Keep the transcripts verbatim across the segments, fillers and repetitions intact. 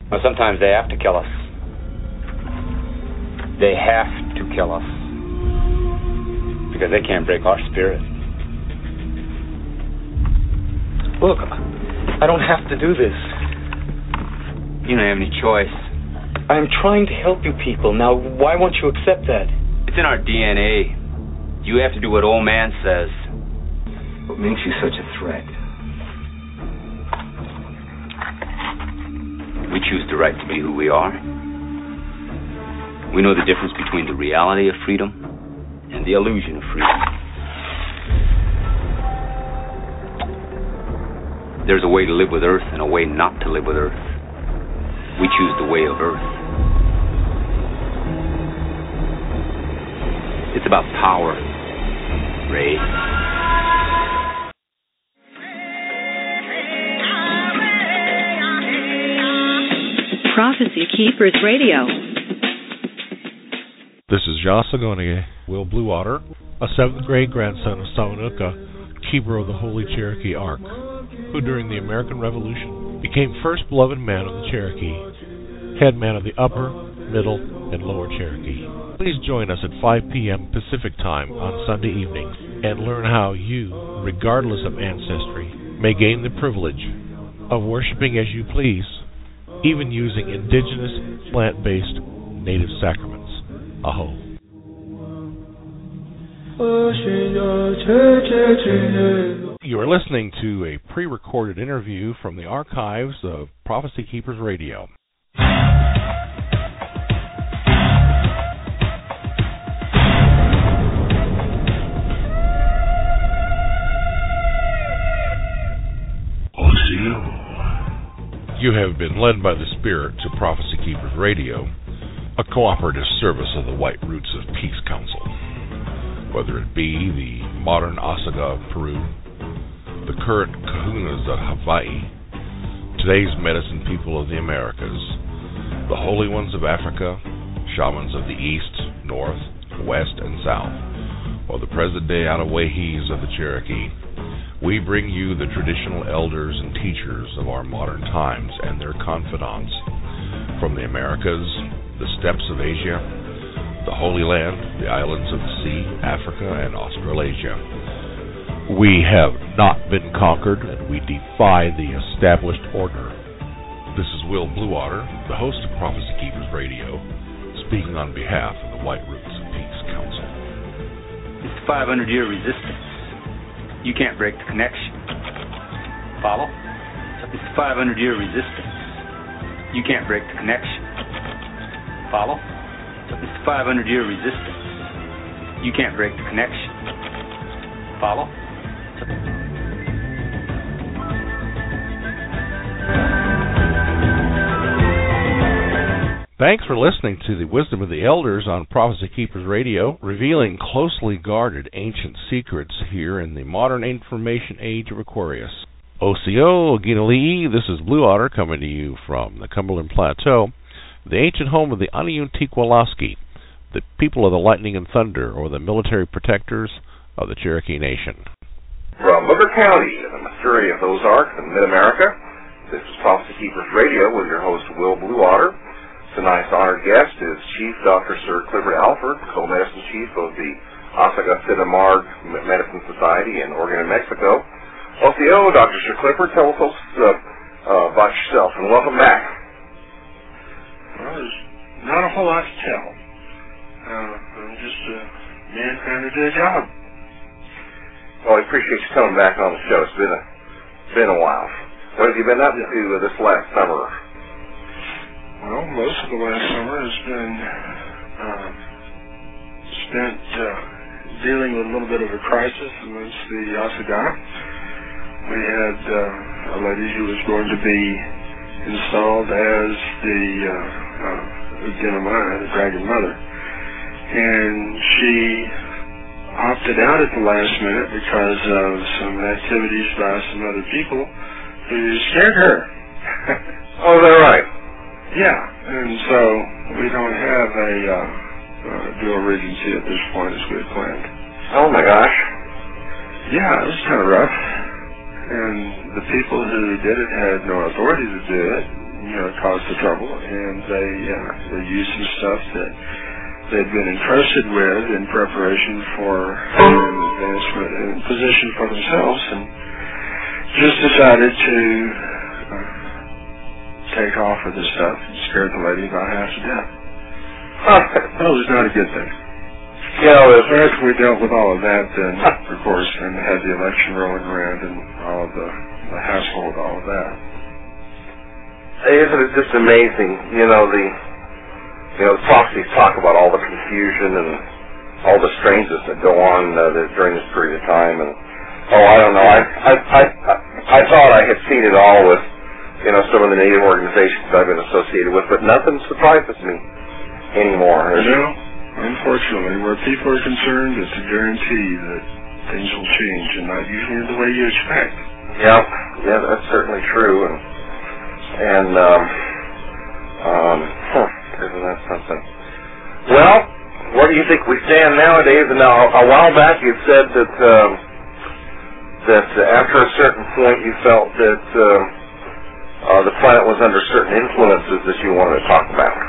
Well, sometimes they have to kill us. They have to kill us. Because they can't break our spirit. Look, I don't have to do this. You don't have any choice. I'm trying to help you people. Now, why won't you accept that? It's in our D N A. You have to do what old man says. What makes you such a threat? We choose the right to be who we are. We know the difference between the reality of freedom and the illusion of freedom. There's a way to live with Earth and a way not to live with Earth. We choose the way of Earth. It's about power, Ray. Prophecy Keepers Radio. This is Joss Agonier, Will Bluewater, a seventh grade grandson of Samanuka, keeper of the Holy Cherokee Ark, who during the American Revolution became first beloved man of the Cherokee, head man of the Upper, Middle, and Lower Cherokee. Please join us at five p.m. Pacific Time on Sunday evenings and learn how you, regardless of ancestry, may gain the privilege of worshiping as you please, even using indigenous, plant-based, native sacraments. Aho. You are listening to a pre-recorded interview from the archives of Prophecy Keepers Radio. You have been led by the Spirit to Prophecy Keepers Radio, a cooperative service of the White Roots of Peace Council. Whether it be the modern Osaga of Peru, the current Kahunas of Hawaii, today's medicine people of the Americas, the Holy Ones of Africa, shamans of the East, North, West, and South, or the present-day Anawahis of the Cherokee, we bring you the traditional elders and teachers of our modern times and their confidants from the Americas, the steppes of Asia, the Holy Land, the islands of the sea, Africa, and Australasia. We have not been conquered, and we defy the established order. This is Will Bluewater, the host of Prophecy Keepers Radio, speaking on behalf of the White Roots of Peace Council. It's the five hundred year resistance. You can't break the connection. Follow? It's the five hundred year resistance. You can't break the connection. Follow? It's the five hundred year resistance. You can't break the connection. Follow? Thanks for listening to the Wisdom of the Elders on Prophecy Keepers Radio, revealing closely guarded ancient secrets here in the modern information age of Aquarius. O C O, Oginali'i, this is Bluewater coming to you from the Cumberland Plateau, the ancient home of the Aniuntiqualaski, the people of the lightning and thunder, or the military protectors of the Cherokee Nation. From Booker County in the Missouri of Ozarks in mid-America, this is Prophecy Keepers Radio with your host, Will Bluewater. Tonight's honored guest is Chief Doctor Sir Clifford Alford, co-medicine chief of the Osaga Marg Medicine Society in Oregon and Mexico. O C O, Doctor Sir Clifford, tell us uh, uh, about yourself, and welcome back. Well, there's not a whole lot to tell. Uh, I'm just a man trying to do a job. Well, I appreciate you coming back on the show. It's been a, it's been a while. What have you been up to uh, this last summer? Well, most of the last summer has been uh, spent uh, dealing with a little bit of a crisis amongst the Osaga. We had uh, a lady who was going to be installed as the uh, uh, Uginamai, the Dragon Mother, and she opted out at the last minute because of some activities by some other people who scared her. Oh, is that right? Yeah, and so we don't have a uh, uh, dual regency at this point as we had planned. Oh my gosh. Yeah, it was kind of rough. And the people who did it had no authority to do it. you know, caused the trouble, and they uh, they used some stuff that they'd been entrusted with in preparation for an advancement and position for themselves, and just decided to uh, take off with this stuff and scared the lady about half to death. That was not a good thing. You know, after we dealt with all of that, then, of course, and had the election rolling around and all of the, the hassle with all of that. Isn't it just amazing, you know, the you know, the prophecies talk about all the confusion and all the strangeness that go on uh, during this period of time, and oh, I don't know, I, I I I thought I had seen it all with, you know, some of the Native organizations I've been associated with, but nothing surprises me anymore. You know, unfortunately, where people are concerned, it's a guarantee that things will change, and not usually the way you expect. Yeah, yeah, that's certainly true, and and um, um, huh, isn't that something? Well, where do you think we stand nowadays? And now, a while back, you said that um, that after a certain point, you felt that uh, uh, the planet was under certain influences that you wanted to talk about.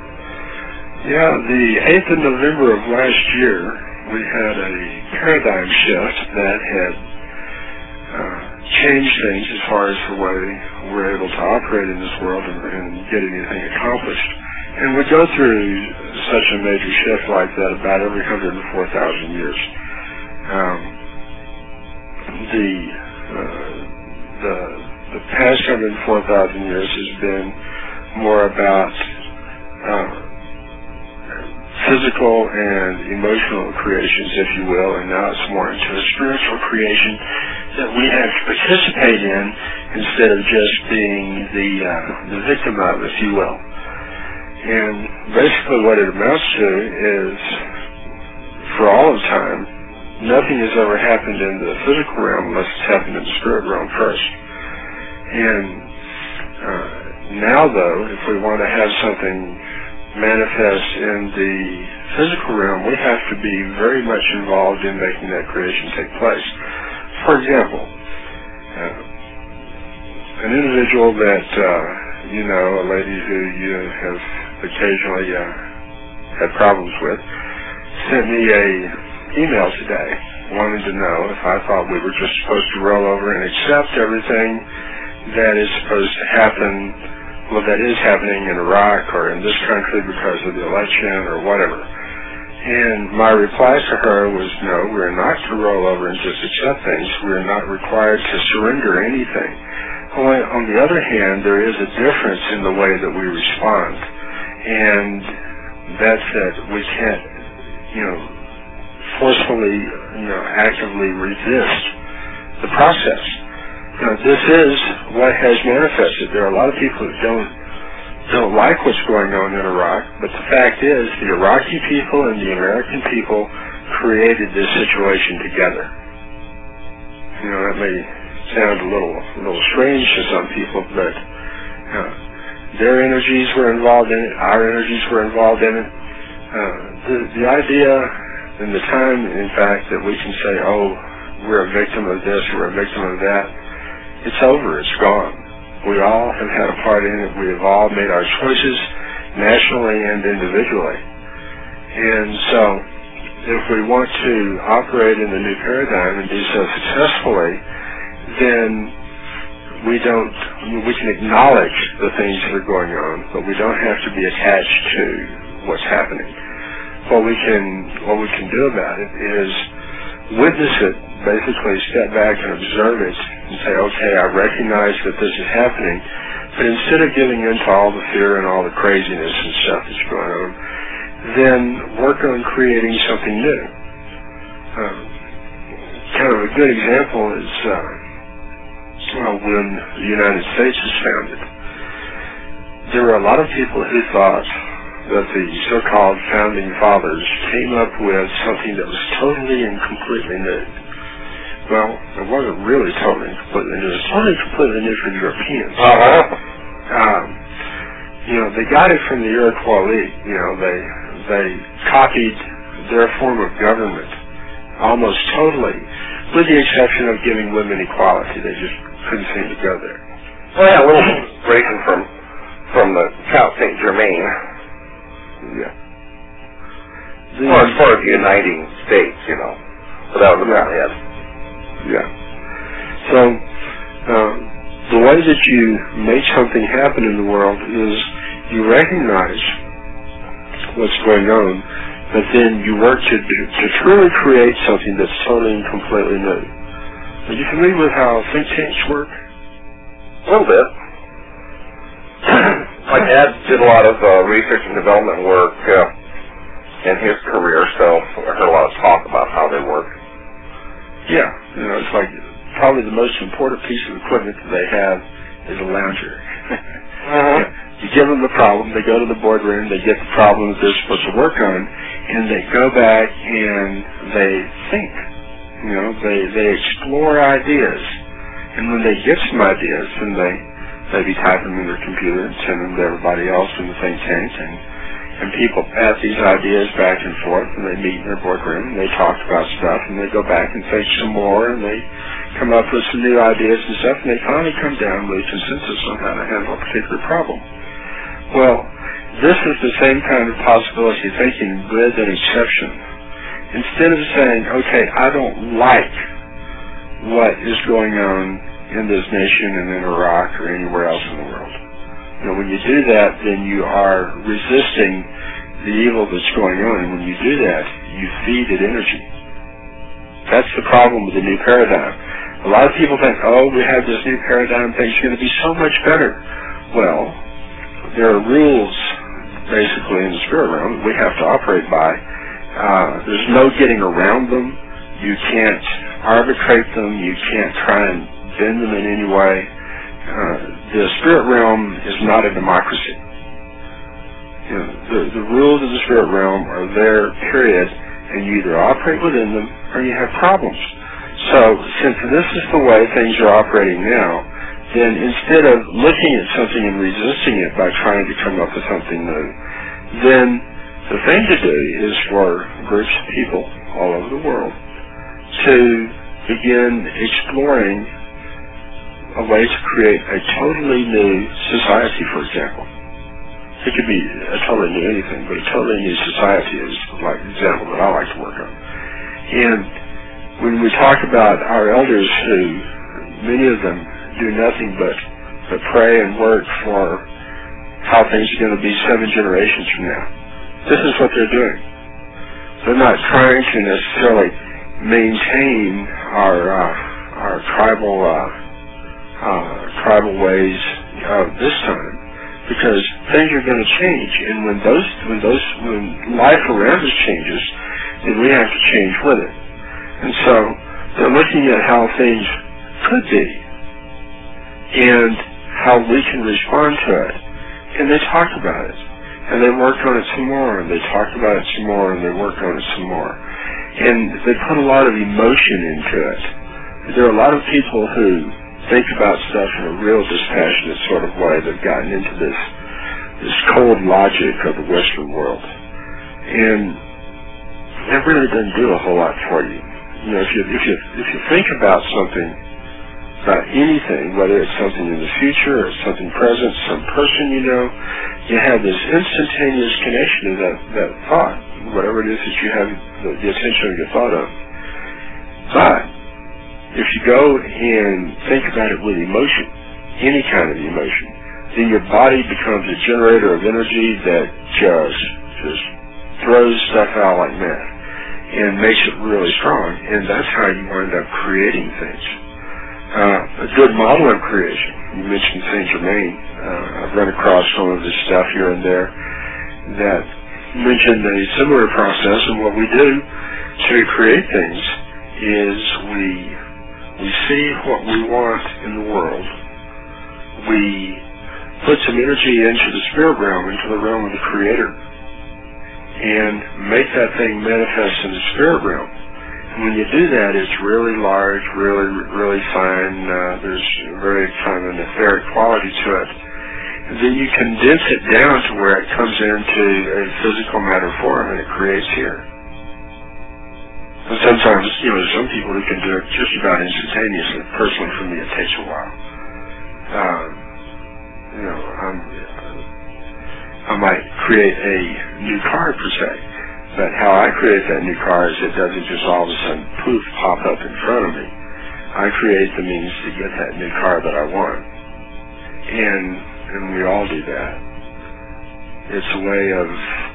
Yeah, the eighth of November of last year, we had a paradigm shift that had uh, changed things as far as the way we're able to operate in this world and, and get anything accomplished. And we go through such a major shift like that about every one hundred four thousand years. Um, the, uh, the the past one hundred four thousand years has been more about uh, physical and emotional creations, if you will, and now it's more into a spiritual creation that we have to participate in instead of just being the uh, the victim of, if you will. And basically what it amounts to is, for all of time, nothing has ever happened in the physical realm unless it's happened in the spirit realm first. And uh, now, though, if we want to have something manifest in the physical realm, we have to be very much involved in making that creation take place. For example, uh, an individual that, uh, you know, a lady who you have occasionally uh, had problems with, sent me a email today wanting to know if I thought we were just supposed to roll over and accept everything that is supposed to happen, well, that is happening in Iraq or in this country because of the election or whatever. And my reply to her was, no, we're not to roll over and just accept things. We're not required to surrender anything. On the other hand, there is a difference in the way that we respond. And that's that we can't, you know, forcefully, you know, actively resist the process. Now, this is what has manifested. There are a lot of people who don't don't like what's going on in Iraq, but the fact is the Iraqi people and the American people created this situation together. You know, that may sound a little a little strange to some people, but uh, their energies were involved in it, our energies were involved in it. Uh, the, the idea and the time, in fact, that we can say, oh, we're a victim of this, we're a victim of that, it's over, it's gone. We all have had a part in it. We have all made our choices nationally and individually. And so if we want to operate in the new paradigm and do so successfully, then we don't, we can acknowledge the things that are going on, but we don't have to be attached to what's happening. What we can, what we can do about it is witness it, basically step back and observe it and say, okay, I recognize that this is happening, but instead of giving in to all the fear and all the craziness and stuff that's going on, then work on creating something new. Um, kind of a good example is uh, well, when the United States was founded. There were a lot of people who thought that the so-called founding fathers came up with something that was totally and completely new. Well, it wasn't really totally and completely new. It was totally and completely new for the Europeans. Uh-huh. Um, you know, they got it from the Iroquois League. You know, they they copied their form of government almost totally, with the exception of giving women equality. They just couldn't seem to go there. Well, yeah, a little breaking from from the Count Saint Germain. Yeah. The, or as far as the Uniting States, you know. So that was about it. Yeah. So, uh, the way that you make something happen in the world is you recognize what's going on, but then you work to, to truly create something that's totally and completely new. Are you familiar with how think tanks work? A little bit. My dad did a lot of uh, research and development work uh, in his career, so I heard a lot of talk about how they work. Yeah, you know, it's like probably the most important piece of equipment that they have is a lounger. Uh-huh. You give them the problem, they go to the boardroom, they get the problem that they're supposed to work on, and they go back and they think. You know, they, they explore ideas. And when they get some ideas, then they maybe type them in their computer and send them to everybody else in the think tank, and, and people pass these ideas back and forth, and they meet in their boardroom, and they talk about stuff, and they go back and think some more, and they come up with some new ideas and stuff, and they finally come down with a consensus on how to handle a particular problem. Well, this is the same kind of possibility thinking with an exception. Instead of saying, okay, I don't like what is going on in this nation and in Iraq or anywhere else in the world. You know, when you do that, then you are resisting the evil that's going on, and when you do that, you feed it energy. That's the problem with the new paradigm. A lot of people think, oh, we have this new paradigm, things are going to be so much better. Well, there are rules, basically, in the spirit realm that we have to operate by. Uh, there's no getting around them. You can't arbitrate them. You can't try and bend them in any way. Uh, the spirit realm is not a democracy. You know, the, the rules of the spirit realm are there, period, and you either operate within them or you have problems. So, since this is the way things are operating now, then instead of looking at something and resisting it by trying to come up with something new, then the thing to do is for groups of people all over the world to begin exploring a way to create a totally new society, for example. It could be a totally new anything, but a totally new society is like the example that I like to work on. And when we talk about our elders who, many of them, do nothing but, but pray and work for how things are going to be seven generations from now, this is what they're doing. They're not trying to necessarily maintain our uh, our tribal uh, uh, tribal ways of this time, because things are going to change, and when those when those when life around us changes, then we have to change with it. And so they're looking at how things could be and how we can respond to it, and they talk about it. And they worked on it some more, and they talked about it some more, and they worked on it some more. And they put a lot of emotion into it. There are a lot of people who think about stuff in a real dispassionate sort of way. They've gotten into this this cold logic of the Western world. And that really doesn't do a whole lot for you. You know, if you if you if you think about something, about anything, whether it's something in the future or something present, some person you know, you have this instantaneous connection to that, that thought, whatever it is that you have the, the attention of your thought of. But if you go and think about it with emotion, any kind of emotion, then your body becomes a generator of energy that just just throws stuff out like mad and makes it really strong, and that's how you wind up creating things. Uh, a good model of creation, you mentioned Saint Germain. Uh, I've run across some of his stuff here and there that mentioned a similar process, and what we do to create things is we we see what we want in the world. We put some energy into the spirit realm, into the realm of the Creator, and make that thing manifest in the spirit realm. When you do that, it's really large, really, really fine. Uh, there's very kind of an etheric quality to it. And then you condense it down to where it comes into a physical matter form, and it creates here. And sometimes, you know, there's some people who can do it just about instantaneously. Personally, for me, it takes a while. Um, you know, I'm, I might create a new card per se. But how I create that new card is it doesn't just all of a sudden poof pop up in front of me. I create the means to get that new card that I want. And and we all do that. It's a way of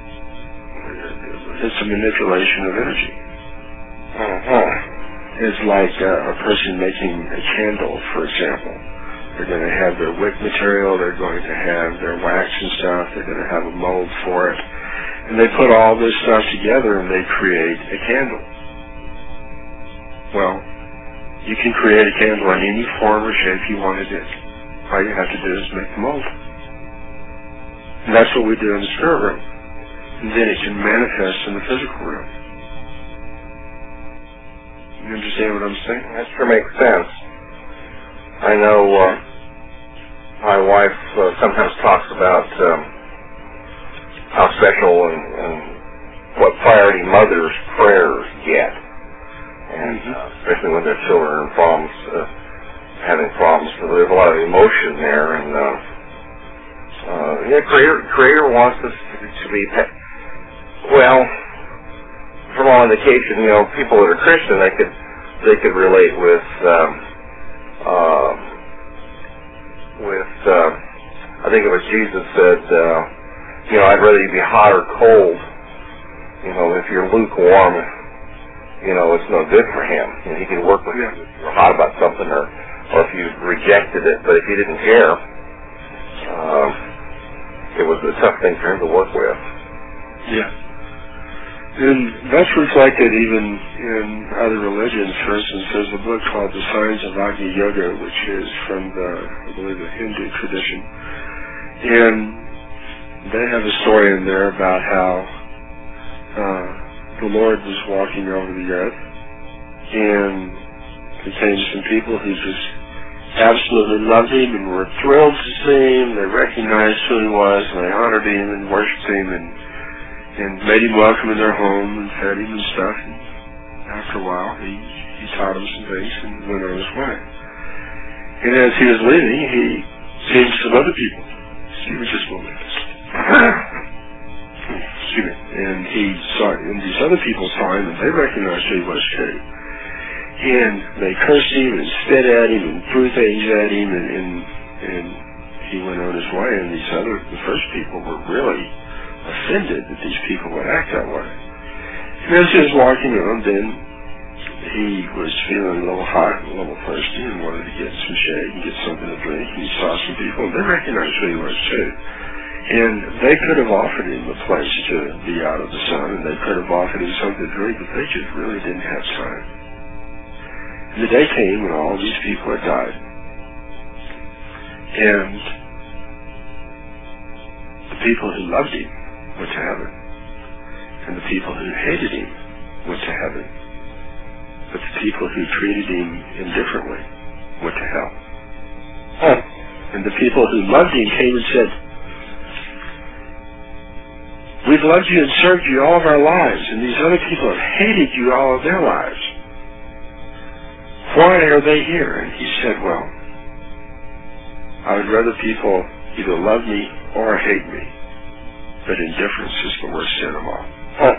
it's a manipulation of energy. Uh-huh. It's like uh, a person making a candle, for example. They're going to have their wick material, they're going to have their wax and stuff, they're going to have a mold for it. And they put all this stuff together and they create a candle. Well, you can create a candle in any form or shape you want it in. All you have to do is make the mold. And that's what we do in the spirit room. And then it can manifest in the physical room. You understand what I'm saying? That sure makes sense. I know uh, my wife uh, sometimes talks about um, how special and, and what priority mothers' prayers get, and mm-hmm. uh, especially when their children are problems, uh, having problems. So there's a lot of emotion there, and uh, uh, yeah, Creator, Creator wants us to, to be pe- well. From all indication, you know, people that are Christian, they could they could relate with um, uh, with uh, I think it was Jesus said, uh, you know, I'd rather you be hot or cold. You know, if you're lukewarm, you know, it's no good for him. You know, he can work with you if you're hot about something, or or if you rejected it. But if you didn't care, uh, it was a tough thing for him to work with. Yeah. And that's reflected even in other religions. For instance, there's a book called The Science of Agni Yoga, which is from the, I believe, the Hindu tradition. And they have a story in there about how uh, the Lord was walking over the earth, and there came some people who just absolutely loved him and were thrilled to see him. They recognized who he was, and they honored him and worshipped him, and and made him welcome in their home and fed him and stuff. And after a while, he, he taught them some things and went on his way. And as he was leaving, he seen some other people. Excuse me just a moment. Excuse me. And he saw, and these other people saw him, and they recognized who he was too. And they cursed him and spit at him and threw things at him, and, and, and he went on his way. And these other, the first people were really offended that these people would act that way. And as he was walking on, then he was feeling a little hot, a little thirsty, and wanted to get some shade and get something to drink. And he saw some people, and they recognized who he was too. And they could have offered him a place to be out of the sun, and they could have offered him something to drink, but they just really didn't have time. And the day came when all these people had died. And the people who loved him went to heaven, and the people who hated him went to heaven, but the people who treated him indifferently went to hell. Huh. And the people who loved him came and said, we've loved you and served you all of our lives, and these other people have hated you all of their lives. Why are they here? And he said, well, I would rather people either love me or hate me. But indifference is the worst sin of all. Huh.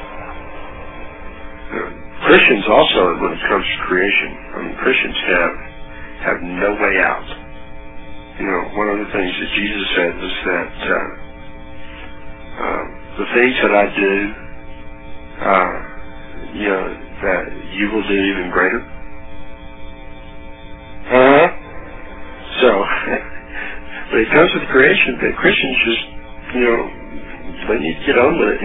Uh, Christians also, when it comes to creation, I mean, Christians have have no way out. You know, one of the things that Jesus said was that uh, uh, the things that I do, uh, you know, that you will do even greater. Uh-huh. So, when it comes to the creation, the Christians just, you know, they need to get on with it.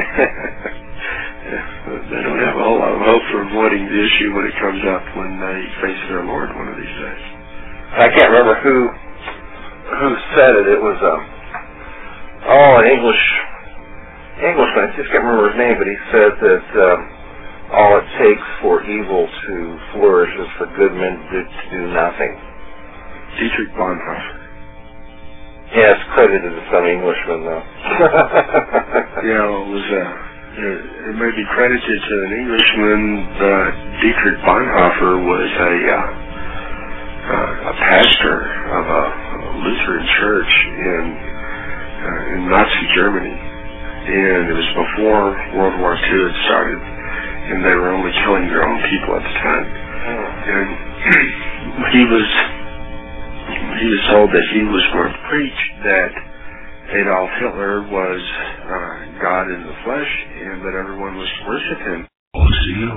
They don't have a whole lot of hope for avoiding the issue when it comes up when they face their Lord one of these days. I can't remember who who said it. It was um oh an English Englishman. I just can't remember his name, but he said that um, all it takes for evil to flourish is for good men to, to do nothing. Dietrich Bonhoeffer. Yeah, it's credited to some Englishman, though. Yeah, well, it was, uh, it, it may be credited to an Englishman, but Dietrich Bonhoeffer was a, uh, uh, a pastor of a, a Lutheran church in uh, in Nazi Germany, and it was before World War Two had started, and they were only killing their own people at the time. And he was he was told that he was going to preach that Adolf Hitler was uh, God in the flesh, and that everyone was to worship him. O C O.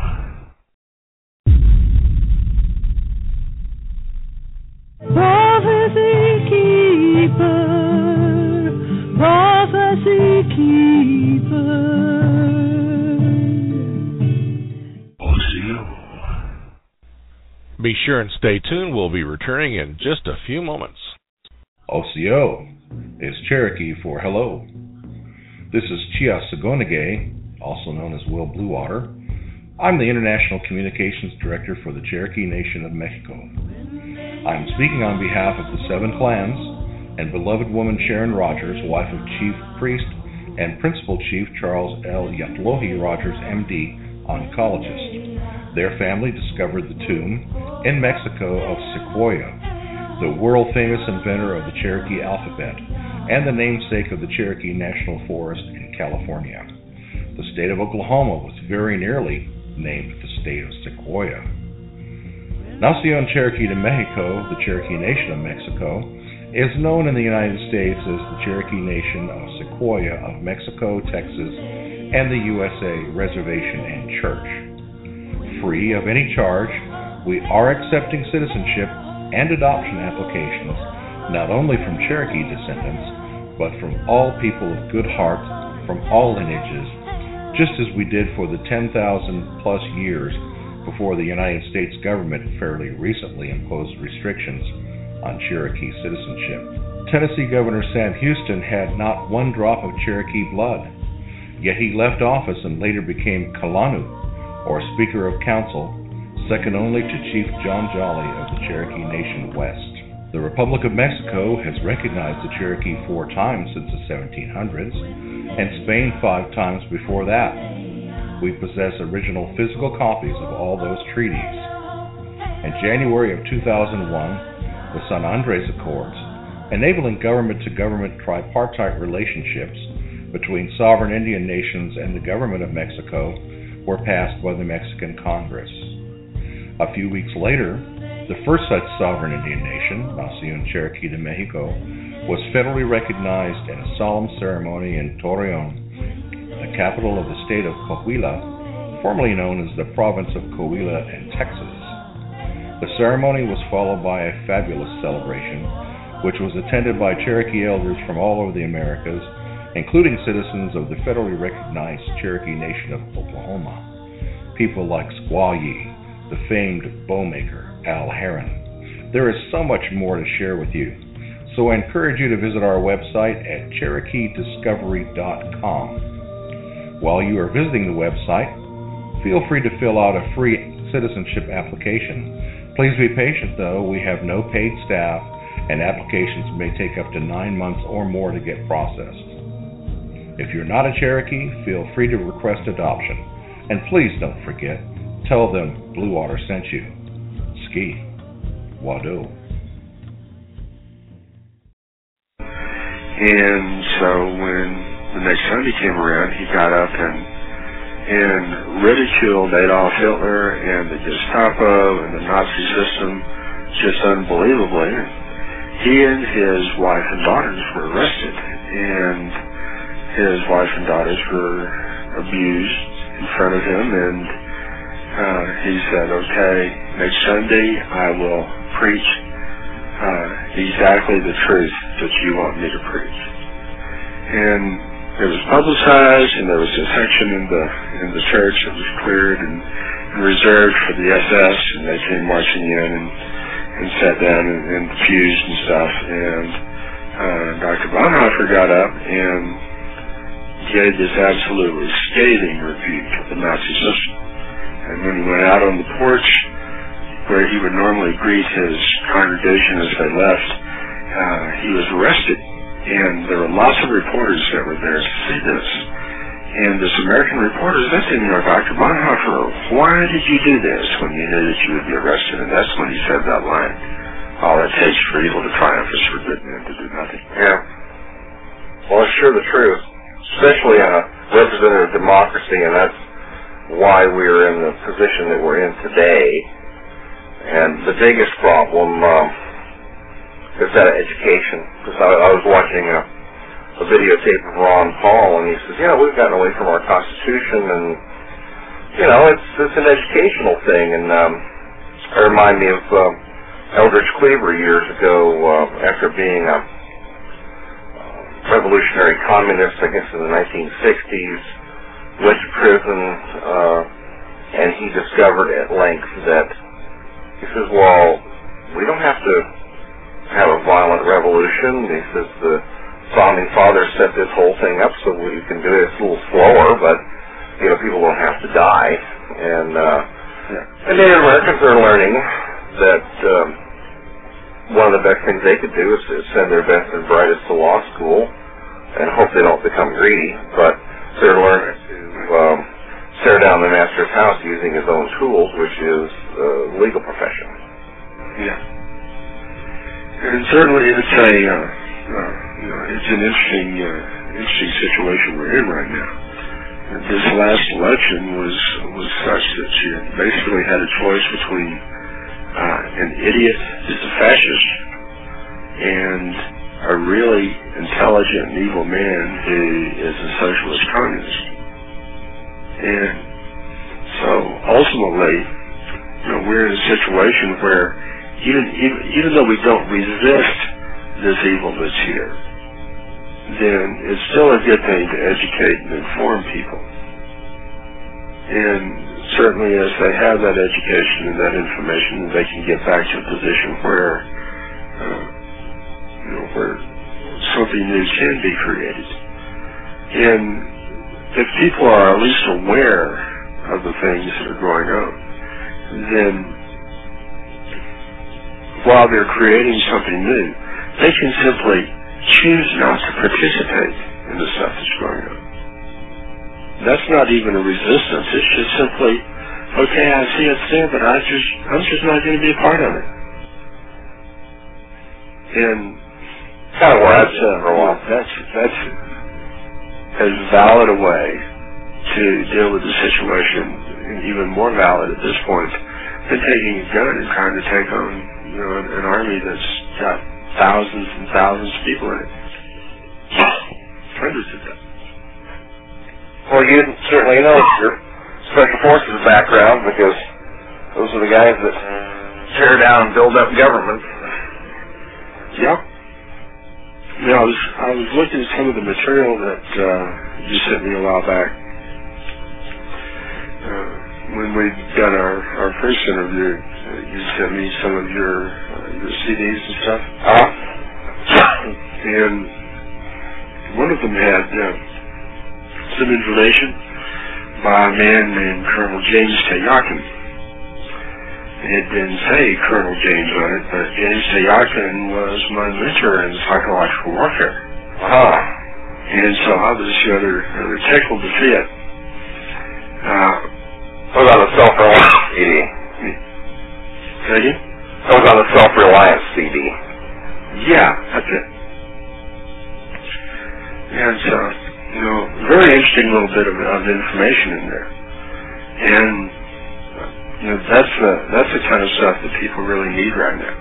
Prophecy keeper, prophecy keeper. O C O. Be sure and stay tuned. We'll be returning in just a few moments. O C O is Cherokee for hello. This is Chia Sagonagay, also known as Will Bluewater. I'm the International Communications Director for the Cherokee Nation of Mexico. I'm speaking on behalf of the Seven Clans and beloved woman Sharon Rogers, wife of Chief Priest and Principal Chief Charles L. Yatlohi Rogers, M D, oncologist. Their family discovered the tomb in Mexico of Sequoia, the world-famous inventor of the Cherokee alphabet and the namesake of the Cherokee National Forest in California. The state of Oklahoma was very nearly named the state of Sequoia. Nación Cherokee de Mexico, the Cherokee Nation of Mexico, is known in the United States as the Cherokee Nation of Sequoia of Mexico, Texas, and the U S A Reservation and Church. Free of any charge, we are accepting citizenship and adoption applications not only from Cherokee descendants, but from all people of good heart from all lineages, just as we did for the ten thousand plus years before the United States government fairly recently imposed restrictions on Cherokee citizenship. Tennessee Governor Sam Houston had not one drop of Cherokee blood, yet he left office and later became Kalanu, or Speaker of Council, second only to Chief John Jolly of the Cherokee Nation West. The Republic of Mexico has recognized the Cherokee four times since the seventeen hundreds, and Spain five times before that. We possess original physical copies of all those treaties. In January of two thousand one, the San Andres Accords, enabling government-to-government tripartite relationships between sovereign Indian nations and the government of Mexico, were passed by the Mexican Congress. A few weeks later, the first such sovereign Indian nation, Nación Cherokee de Mexico, was federally recognized in a solemn ceremony in Torreon, the capital of the state of Coahuila, formerly known as the province of Coahuila in Texas. The ceremony was followed by a fabulous celebration, which was attended by Cherokee elders from all over the Americas, including citizens of the federally recognized Cherokee Nation of Oklahoma, people like Squaw Yee, the famed bowmaker, Al Heron. There is so much more to share with you, so I encourage you to visit our website at cherokee discovery dot com. While you are visiting the website, feel free to fill out a free citizenship application. Please be patient, though. We have no paid staff, and applications may take up to nine months or more to get processed. If you're not a Cherokee, feel free to request adoption. And please don't forget, tell them Bluewater sent you. Ski. Wado. And so when the next Sunday came around, he got up and and ridiculed Adolf Hitler and the Gestapo and the Nazi system just unbelievably. He and his wife and daughters were arrested, and his wife and daughters were abused in front of him, and uh, he said, okay, next Sunday I will preach uh, exactly the truth that you want me to preach. And it was publicized, and there was a section in the in the church that was cleared and, and reserved for the S S, and they came marching in and, and sat down in, in the pews and stuff, and uh, Doctor Bonhoeffer got up and gave this absolutely scathing rebuke of the Nazi system. And when he went out on the porch, where he would normally greet his congregation as they left, uh, he was arrested. And there were lots of reporters that were there to see this. And this American reporter said to him, you know, Doctor Bonhoeffer, why did you do this when you knew that you would be arrested? And that's when he said that line, all it takes for evil to triumph is for good men to do nothing. Yeah. Well, it's sure the truth, especially in a representative democracy, and that's why we're in the position that we're in today. And the biggest problem um, is that of education. Because I, I was watching a, a videotape of Ron Paul, and he says, you know, we've gotten away from our Constitution, and, you know, it's, it's an educational thing. And um, it reminded me of um, Eldridge Cleaver years ago, uh, after being a revolutionary communist, I guess in the nineteen sixties, went to prison, uh, and he discovered at length that, he says, well, we don't have to have a violent revolution. He says the founding fathers set this whole thing up so we can do it a little slower, but, you know, people don't have to die. And, uh, yeah. and Native Americans are learning that um, one of the best things they could do is, is send their best and brightest to law school and hope they don't become greedy, but they're learning to um, tear down the master's house using his own tools, which is the uh, legal profession. Yeah. And certainly it's a, uh, uh, you know, it's an interesting, uh, interesting situation we're in right now. And this last election was, was such that you basically had a choice between uh, an idiot who's a fascist and a really intelligent and evil man who is a socialist communist. And so ultimately, you know, we're in a situation where even, even even though we don't resist this evil that's here, then it's still a good thing to educate and inform people. And certainly as they have that education and that information, they can get back to a position where uh, you know, where something new can be created. And if people are at least aware of the things that are going on, then while they're creating something new, they can simply choose not to participate in the stuff that's going on. That's not even a resistance. It's just simply, okay, I see it's there, but I just, I'm just not going to be a part of it. And kind of where that's, uh, for a while. That's, that's as valid a way to deal with the situation, and even more valid at this point, than taking a gun and trying to take on, you know, an, an army that's got thousands and thousands of people in it. Hundreds of them. Well, you certainly know your Special Forces background, because those are the guys that tear down and build up government. Yeah. Yeah, I was, I was looking at some of the material that uh, you sent me a while back. Uh, when we'd done our, our first interview, uh, you sent me some of your uh, your C Ds and stuff. Uh-huh. And one of them had uh, some information by a man named Colonel James Tayakin. It didn't say Colonel James on it, but James Tayakin was my mentor in psychological warfare. Uh-huh. And so I was rather, rather tickled to see it. Uh, I was on the self-reliance C D. Say again? I was on the self-reliance C D. Yeah, that's it. And so, you know, very interesting little bit of, of information in there. And you know, that's the that's the kind of stuff that people really need right now.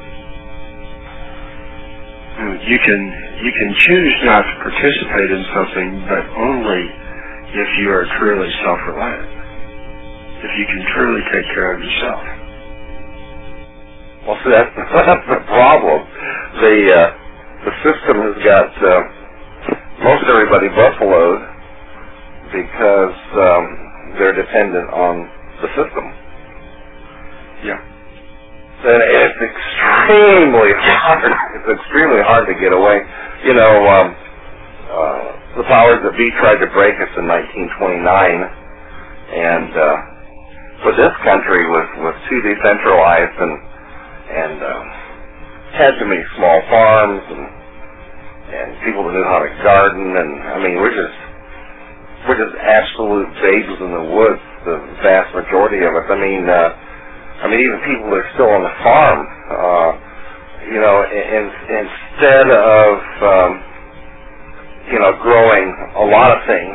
You know, you can you can choose not to participate in something, but only if you are truly self-reliant. If you can truly take care of yourself. Well, see, that's, that's the problem. The uh, the system has got uh, most everybody buffaloed because um, they're dependent on the system. Yeah. And it's extremely hard. It's extremely hard to get away. You know, um, uh, the powers that be tried to break us in nineteen twenty-nine, and uh, but this country was, was too decentralized and and um, had too many small farms and and people that knew how to garden, and I mean we're just we're just absolute babes in the woods. The vast majority of us. I mean. Uh, I mean, even people that are still on the farm, uh, you know, in, instead of, um, you know, growing a lot of things.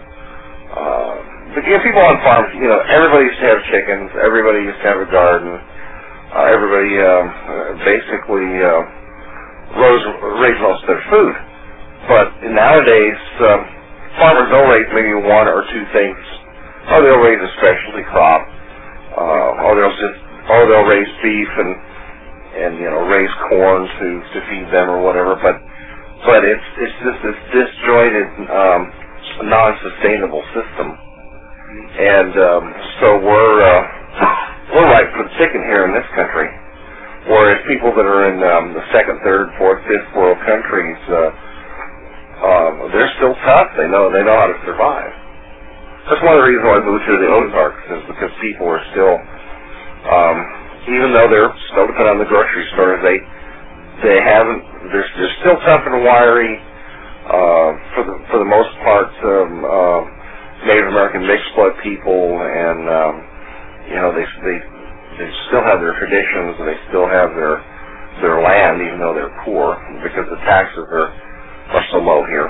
Uh, but you know, people on farms, you know, everybody used to have chickens, everybody used to have a garden, uh, everybody um, basically uh, rose, raised most of their food. But nowadays, um, farmers will raise maybe one or two things, or they'll raise a specialty crop, uh, or they'll just, or they'll raise beef and and you know raise corn to to feed them or whatever. But but it's it's just this disjointed, um, non-sustainable system. And um, so we're uh, we're right for the chicken here in this country, whereas people that are in um, the second, third, fourth, fifth world countries, uh, uh, they're still tough. They know they know how to survive. That's one of the reasons why I moved to the Ozarks, is because people are still, um, even though they're still dependent on the grocery stores, they they haven't. They're they're still tough and wiry. Uh, for the for the most part. Um, uh, Native American mixed blood people, and um, you know they they they still have their traditions, and they still have their their land, even though they're poor, because the taxes are are so low here.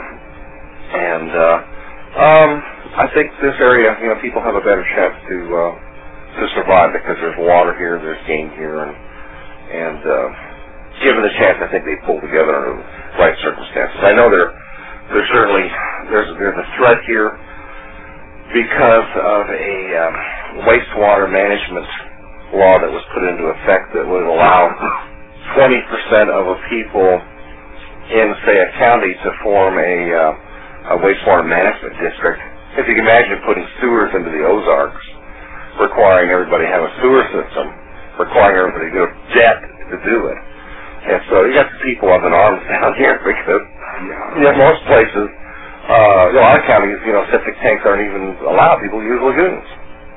And uh, um, I think this area, you know, people have a better chance to uh, to survive because there's water here, there's game here, and and uh, given the chance, I think they pull together under the right circumstances. I know there there's certainly there's there's a threat here, because of a um, wastewater management law that was put into effect that would allow twenty percent of a people in, say, a county to form a, uh, a wastewater management district. If you can imagine putting sewers into the Ozarks, requiring everybody to have a sewer system, requiring everybody to go jet to do it. And so you got the people up in arms down here because you know, most places, Uh, you know, a lot of counties, you know, septic tanks aren't even allowed. People use lagoons.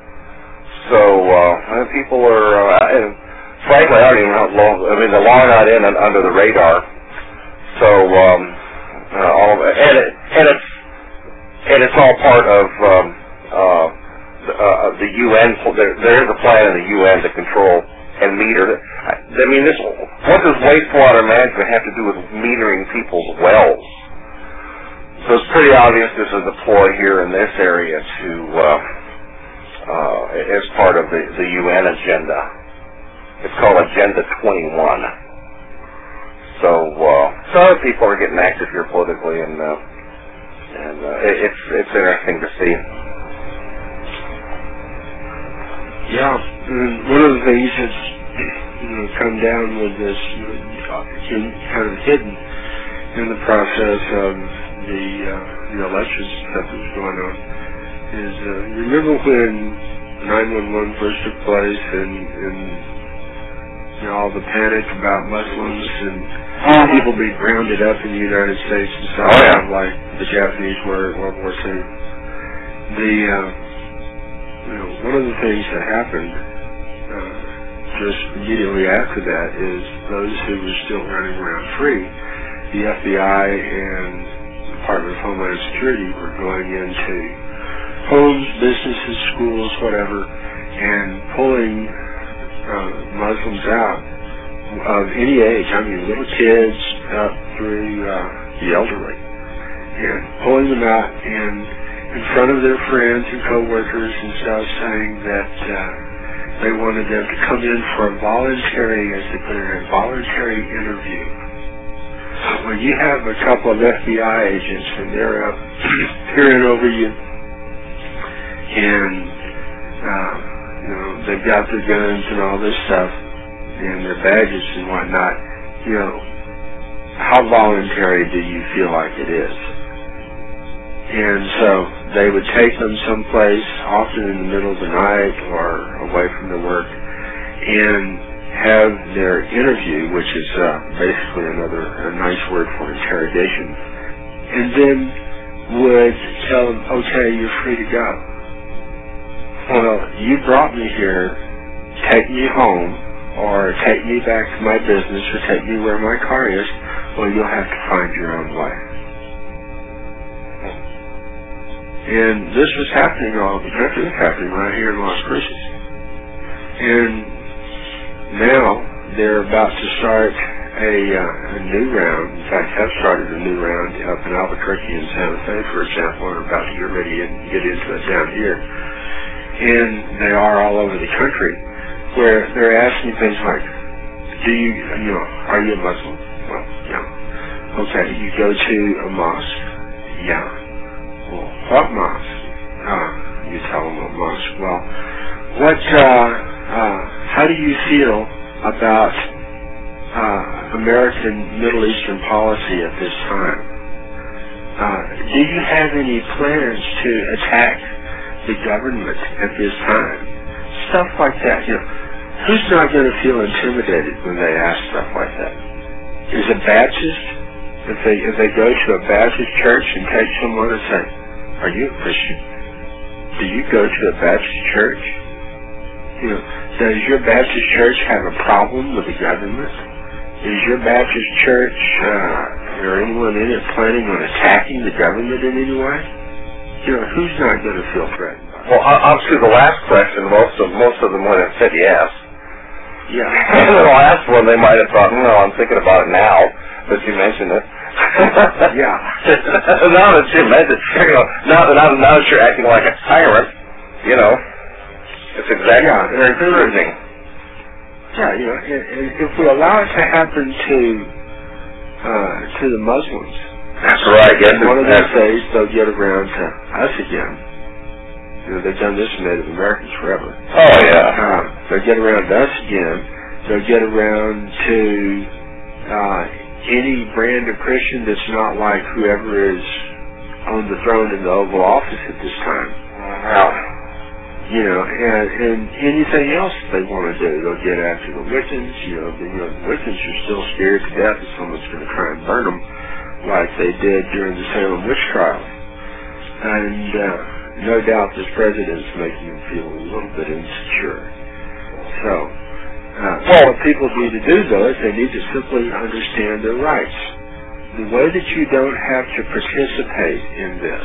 So, uh, people are, uh, and frankly, I don't even know how long, I mean, the law not in and under the radar. So, um, uh, all of it, and, it, and it's, and it's all part of, um, uh, the, uh, the U N, there, there is a plan in the U N to control and meter. I, I mean, this, what does wastewater management have to do with metering people's wells? So it's pretty obvious this is a ploy here in this area to, uh, uh, as part of the, the U N agenda. It's called Agenda twenty-one. So, uh, so other people are getting active here politically, and uh, and uh, it, it's it's interesting to see. Yeah, and one of the things that's you know come down with this, you know, kind of hidden in the process of the uh, the election stuff that's going on is uh, you remember when nine one one first took place and, and you know, all the panic about Muslims and uh-huh. people being rounded up in the United States and stuff, oh, yeah. like the Japanese were in World War Two. The uh, you know one of the things that happened uh, just immediately after that is those who were still running around free, the F B I and Department of Homeland Security were going into homes, businesses, schools, whatever, and pulling uh, Muslims out of any age. I mean, little kids up through uh, the elderly, and pulling them out in in front of their friends and coworkers and stuff, saying that uh, they wanted them to come in for a voluntary, as they put it, a voluntary interview. Well, you have a couple of F B I agents, and they're up peering over you, and uh, you know they've got their guns and all this stuff, and their badges and whatnot. You know, how voluntary do you feel like it is? And so they would take them someplace, often in the middle of the night or away from their work, and have their interview, which is uh, basically another a nice word for interrogation, and then would tell them, okay, you're free to go. Well, you brought me here, take me home, or take me back to my business, or take me where my car is. Well, you'll have to find your own way. And this was happening all the country. It was happening right here in Las Cruces. And now they're about to start a, uh, a new round. In fact, have started a new round up in Albuquerque and Santa Fe, for example, and are about to get ready to get into it down here. And they are all over the country, where they're asking things like, do you, you know, are you a Muslim? Well, yeah. Okay, you go to a mosque? Yeah. Well, what mosque? Uh, you tell them what mosque. Well, what, uh, uh, how do you feel about uh, American Middle Eastern policy at this time? Uh, do you have any plans to attack the government at this time? Stuff like that, you know. Who's not going to feel intimidated when they ask stuff like that? Is a Baptist, if they if they go to a Baptist church and take someone and say, are you a Christian? Do you go to a Baptist church? You know, does your Baptist church have a problem with the government? Is your Baptist church, uh, or anyone in it planning on attacking the government in any way? You know, who's not going to feel threatened? Well, obviously the last question, most of most of them would have said yes. Yeah. And the last one, they might have thought, no, I'm thinking about it now that you mentioned it. Yeah. Now that you mentioned it, you know, now, now, now that you're acting like a tyrant, you know, it's exactly yeah, very encouraging. Yeah, you know, and, and if we allow it to happen to uh, to the Muslims, that's right. Yes, one of these days they'll get around to us again. You know, they've done this to Native Americans forever. Oh, yeah. Uh, they'll get around to us again. They'll get around to uh, any brand of Christian that's not like whoever is on the throne in the Oval Office at this time. Wow. You know, and, and anything else they want to do. They'll get after the Wiccans. You know, the, you know, the Wiccans are still scared to death that someone's going to try and burn them like they did during the Salem witch trial. And uh, no doubt this president's making them feel a little bit insecure. So, uh, well, what people need to do, though, is they need to simply understand their rights. The way that you don't have to participate in this,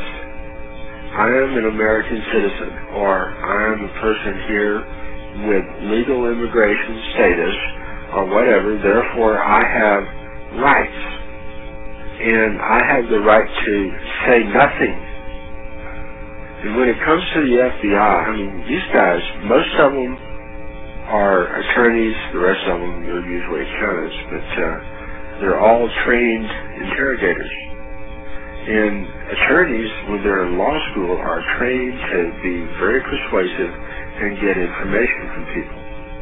I am an American citizen, or I am a person here with legal immigration status, or whatever, therefore I have rights. And I have the right to say nothing. And when it comes to the F B I, I mean, these guys, most of them are attorneys, the rest of them are usually accountants, but uh, they're all trained interrogators. And attorneys, when they're in law school, are trained to be very persuasive and get information from people.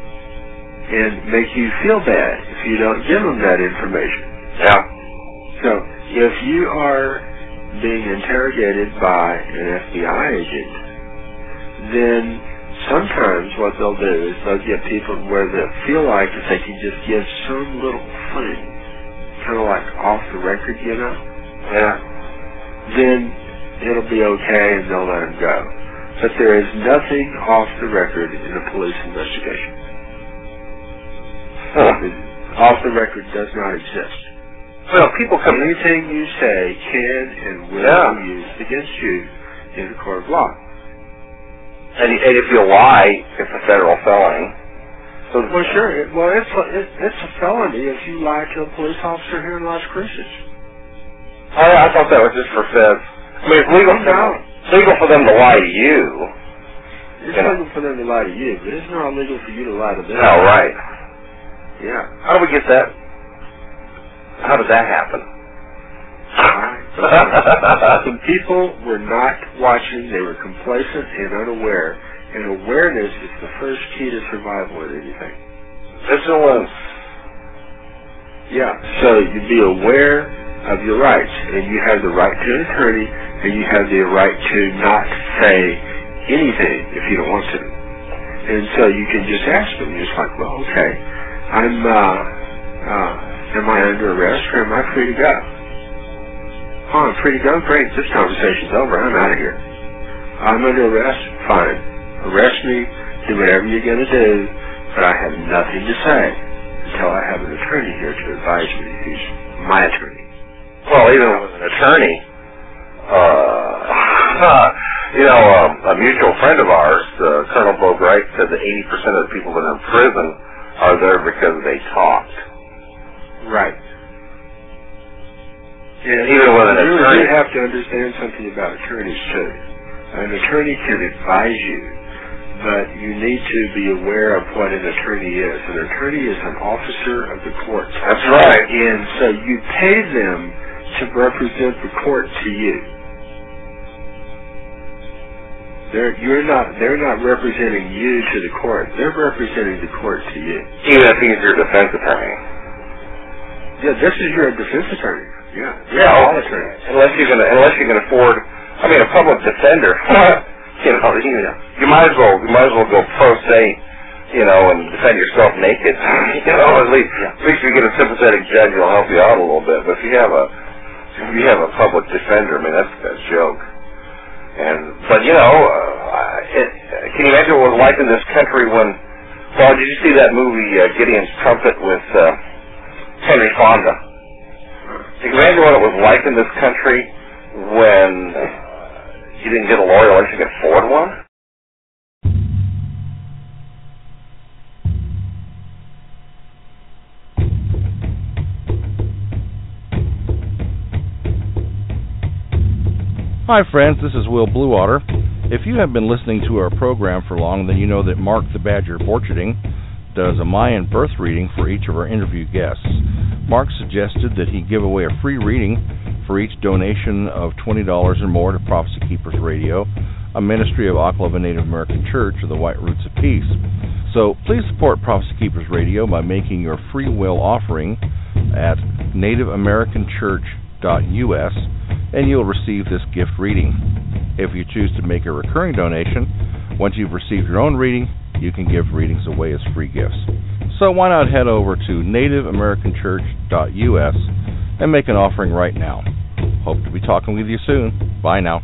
And make you feel bad if you don't give them that information. Yeah. So, if you are being interrogated by an F B I agent, then sometimes what they'll do is they'll get people where they feel like if they can just give some little thing, kind of like off the record, you know? Yeah. Then it'll be okay and they'll let them go. But there is nothing off the record in a police investigation. Huh. Off the record does not exist. Well, people come... Anything you say can and will yeah. be used against you in a court of law. And, and if you lie, it's a federal felony. So well, sure. It, well, it's a, it, it's a felony if you lie to a police officer here in Las Cruces. I, I thought that was just for feds. I mean, it's legal, for, legal for them to lie to you. It's you legal know. for them to lie to you, but it's not illegal for you to lie to them. Oh, right. Yeah. How do we get that? How did that happen? Some people were not watching. They were complacent and unaware. And awareness is the first key to survival in anything. Vigilance. Yeah. So you be aware of your rights. And you have the right to an attorney. And you have the right to not say anything if you don't want to. And so you can just ask them. You're just like, well, okay. I'm, uh, uh, am I under arrest or am I free to go? Oh, I'm free to go? Great. This conversation's over. I'm out of here. I'm under arrest? Fine. Arrest me. Do whatever you're going to do. But I have nothing to say until I have an attorney here to advise me who's my attorney. Well, even with an attorney, uh, you know, um, a mutual friend of ours, uh, Colonel Bo Bright, said that eighty percent of the people that are in prison are there because they talked. Right. And even with an you attorney, really have to understand something about attorneys too. An attorney can advise you, but you need to be aware of what an attorney is. An attorney is an officer of the court. That's right. And so you pay them to represent the court to you. They're you're not they're not representing you to the court. They're representing the court to you. Even if he's your defense attorney. Yeah, this is your defense attorney. Yeah. Yeah, all attorneys. Unless you can unless you can afford I mean a public defender. you know, you know, you might as well you might as well go pro se, you know, and defend yourself naked. you know, at least yeah. at least you get a sympathetic judge who'll help you out a little bit. But if you have a if you have a public defender, I mean that's a joke. And but you know, uh, it, can you imagine what it was like in this country when? Well, did you see that movie uh, Gideon's Trumpet with uh, Henry Fonda? Can you imagine what it was like in this country when you didn't get a lawyer unless you could afford one? Hi friends, this is Will Bluewater. If you have been listening to our program for long, then you know that Mark the Badger Borcherding does a Mayan birth reading for each of our interview guests. Mark suggested that he give away a free reading for each donation of twenty dollars or more to Prophecy Keepers Radio, a ministry of Oklahoma Native American Church of the White Roots of Peace. So please support Prophecy Keepers Radio by making your free will offering at native american church dot U S, and you'll receive this gift reading. If you choose to make a recurring donation, once you've received your own reading, you can give readings away as free gifts. So why not head over to native american church dot U S and make an offering right now. Hope to be talking with you soon. Bye now.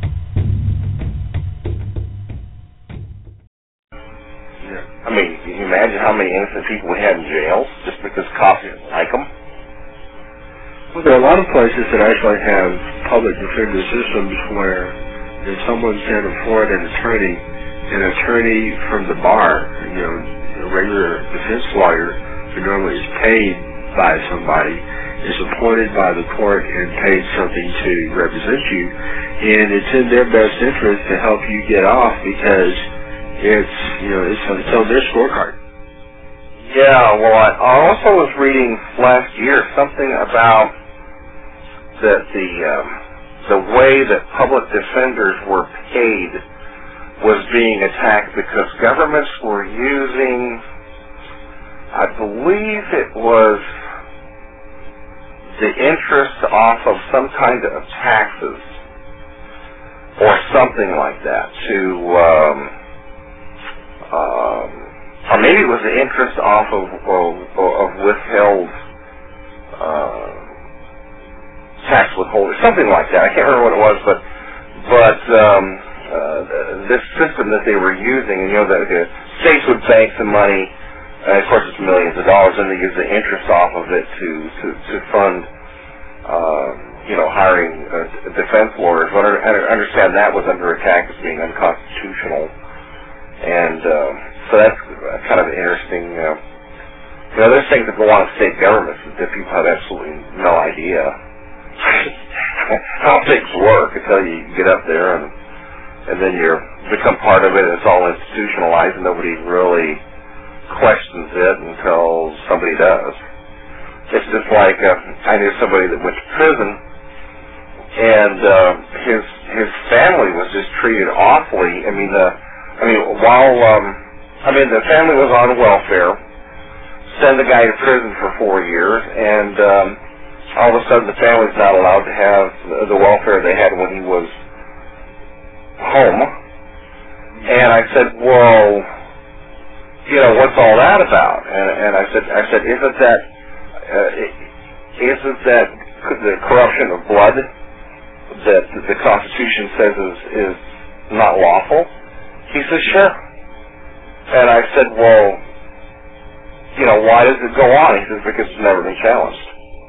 I mean, can you imagine how many innocent people we had in jail just because cops didn't like them? Well, there are a lot of places that actually have public defender systems where if someone can't afford an attorney, an attorney from the bar, you know, a regular defense lawyer who normally is paid by somebody, is appointed by the court and paid something to represent you, and it's in their best interest to help you get off because it's, you know, it's, it's on their scorecard. Yeah, well, I also was reading last year something about that the um, the way that public defenders were paid was being attacked because governments were using, I believe it was the interest off of some kind of taxes or something like that to, um, um, or maybe it was the interest off of, of, of withheld uh, tax withholders, something like that. I can't remember what it was, but but um, uh, this system that they were using, you know, that the states would bank some money, and of course it's millions of dollars, and they use the interest off of it to to, to fund, uh, you know, hiring uh, defense lawyers. But I understand that was under attack as being unconstitutional, and uh, so that's kind of interesting. Uh, you know, there's things that go on in state governments that people have absolutely no idea how things work until you get up there and and then you become part of it and it's all institutionalized and nobody really questions it until somebody does. It's just like uh, I knew somebody that went to prison and uh, his his family was just treated awfully. I mean, the I mean while um, I mean the family was on welfare, send the guy to prison for four years, and um, all of a sudden the family's not allowed to have the welfare they had when he was home. And I said, well, you know, what's all that about? And, and I said, I said, isn't that, uh, isn't that the corruption of blood that the Constitution says is, is not lawful? He says, sure. And I said, well, you know, why does it go on? He says, because it's never been challenged.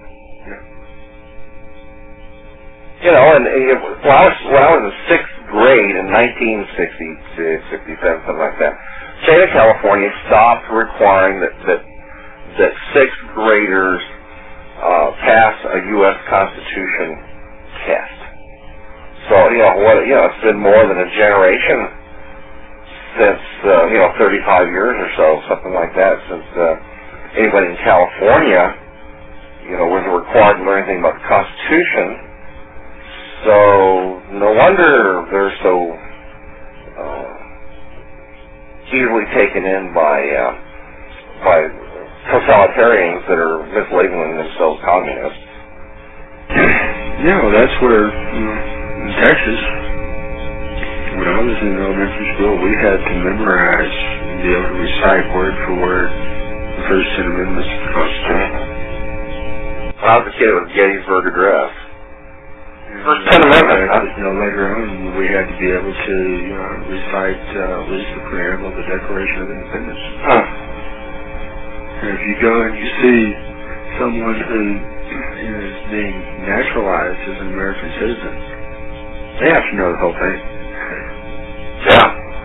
You know, and uh, when, I was, when I was in sixth grade in nineteen sixty-six, sixty-seven, something like that, the state of California stopped requiring that that, that sixth graders uh, pass a U S Constitution test. So, you know, what, you know, it's been more than a generation since, uh, you know, thirty-five years or so, something like that, since uh, anybody in California, you know, was required to learn anything about the Constitution. So, no wonder they're so uh, easily taken in by uh, by totalitarians that are mislabeling themselves communists. Yeah, well, that's where, you know, in Texas, when I was in elementary school, we had to memorize and be able to recite word for word the first ten amendments of the Constitution. When I was a kid, it was Gettysburg Address. First ten amendments, huh? You know, later on, we had to be able to uh, recite uh, at least the preamble of the Declaration of Independence. Huh. And if you go and you see someone who is being naturalized as an American citizen, they have to know the whole thing. Yeah.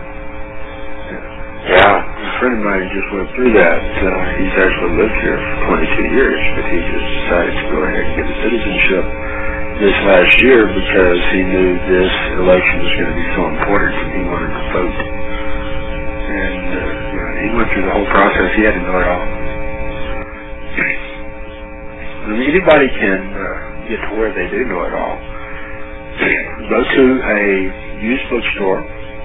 Yeah. A friend of mine just went through that. Uh, he's actually lived here for twenty-two years, but he just decided to go ahead and get a citizenship this last year because he knew this election was going to be so important and he wanted to vote. And uh, you know, he went through the whole process. He had to know it all. I mean, anybody can uh, get to where they do know it all. Go to a used bookstore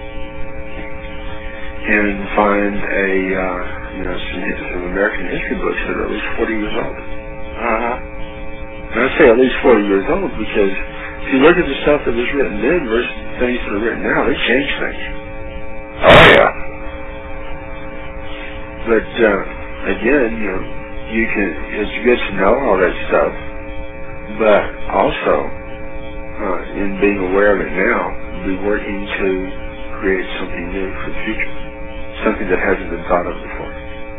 and find a, uh, you know, some, some American history books that are at least forty years old. Uh-huh. And I say at least forty years old because if you look at the stuff that was written then versus the things that are written now, they change things. Oh, yeah. But, uh, again, you know, you can, it's good to know all that stuff, but also, uh, in being aware of it now, be working to create something new for the future. Something that hasn't been thought of before.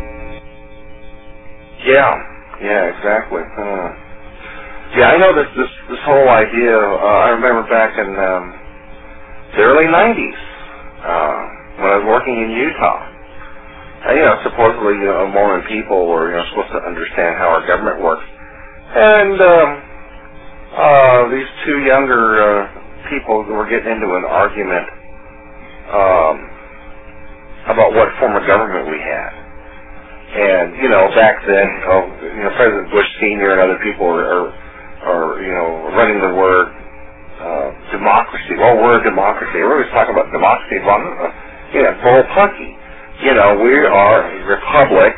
Yeah, yeah, exactly. Uh, yeah, I know this this this whole idea. Uh, I remember back in um, the early nineties uh, when I was working in Utah. And, you know, supposedly, you know, Mormon people were, you know, supposed to understand how our government works, and um, uh, these two younger uh, people were getting into an argument um, about what form of government we had. And, you know, back then, oh, you know, President Bush Senior and other people are, are, are you know, running the word uh, democracy. Well, we're a democracy. We're always talking about democracy. Well, uh, you know, bullpucky. You know, we are a republic,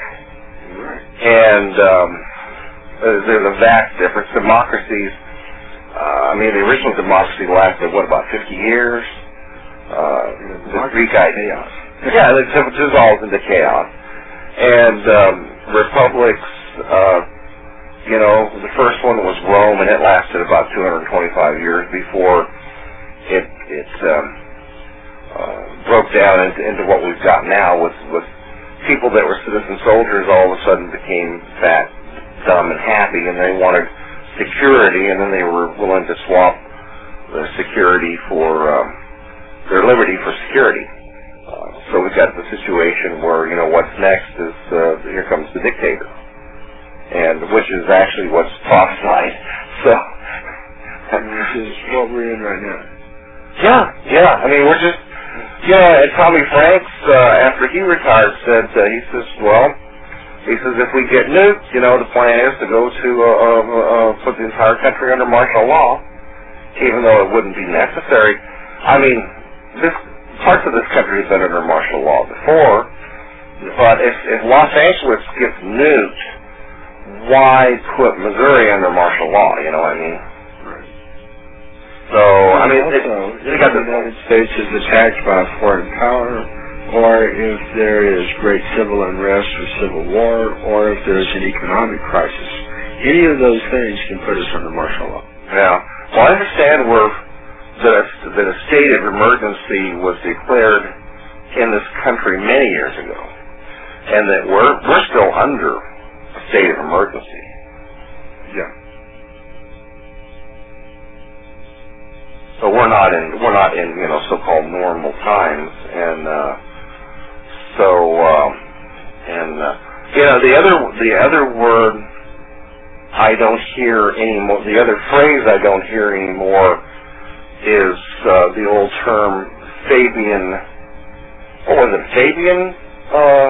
and um, there's a vast difference. Democracies, uh, I mean, the original democracy lasted, what, about fifty years? Uh, the Greek idea. Yeah, it dissolved into chaos. And um, republics, uh, you know, the first one was Rome, and it lasted about two hundred twenty-five years before it it um, uh, broke down into, into what we've got now with, with people that were citizen soldiers all of a sudden became fat, dumb, and happy, and they wanted security, and then they were willing to swap the security for um, their liberty for security. Uh, so we've got the situation where, you know, what's next is, uh, here comes the dictator. And which is actually what's prophesied. So, which is what we're in right now. Yeah, yeah. I mean, we're just, you know, and Tommy Franks, uh, after he retired, said, uh, he says, well, he says, if we get nuked, you know, the plan is to go to, uh, uh, uh, put the entire country under martial law, even though it wouldn't be necessary. I mean, this, parts of this country have been under martial law before, but if, if Los Angeles gets nuked, why put Missouri under martial law, you know what I mean? Right. So, I mean, also, it, if the United States is attacked by a foreign power, or if there is great civil unrest or civil war, or if there is an economic crisis, any of those things can put us under martial law. Yeah. Well, I understand we're, that, a, that a state of emergency was declared in this country many years ago, and that we're we're still under a state of emergency. Yeah. So we're not in we're not in you know so-called normal times, and uh, so um, and uh, you know the other the other word I don't hear anymore. The other phrase I don't hear anymore is uh, the old term Fabian. What was it? Fabian? Uh,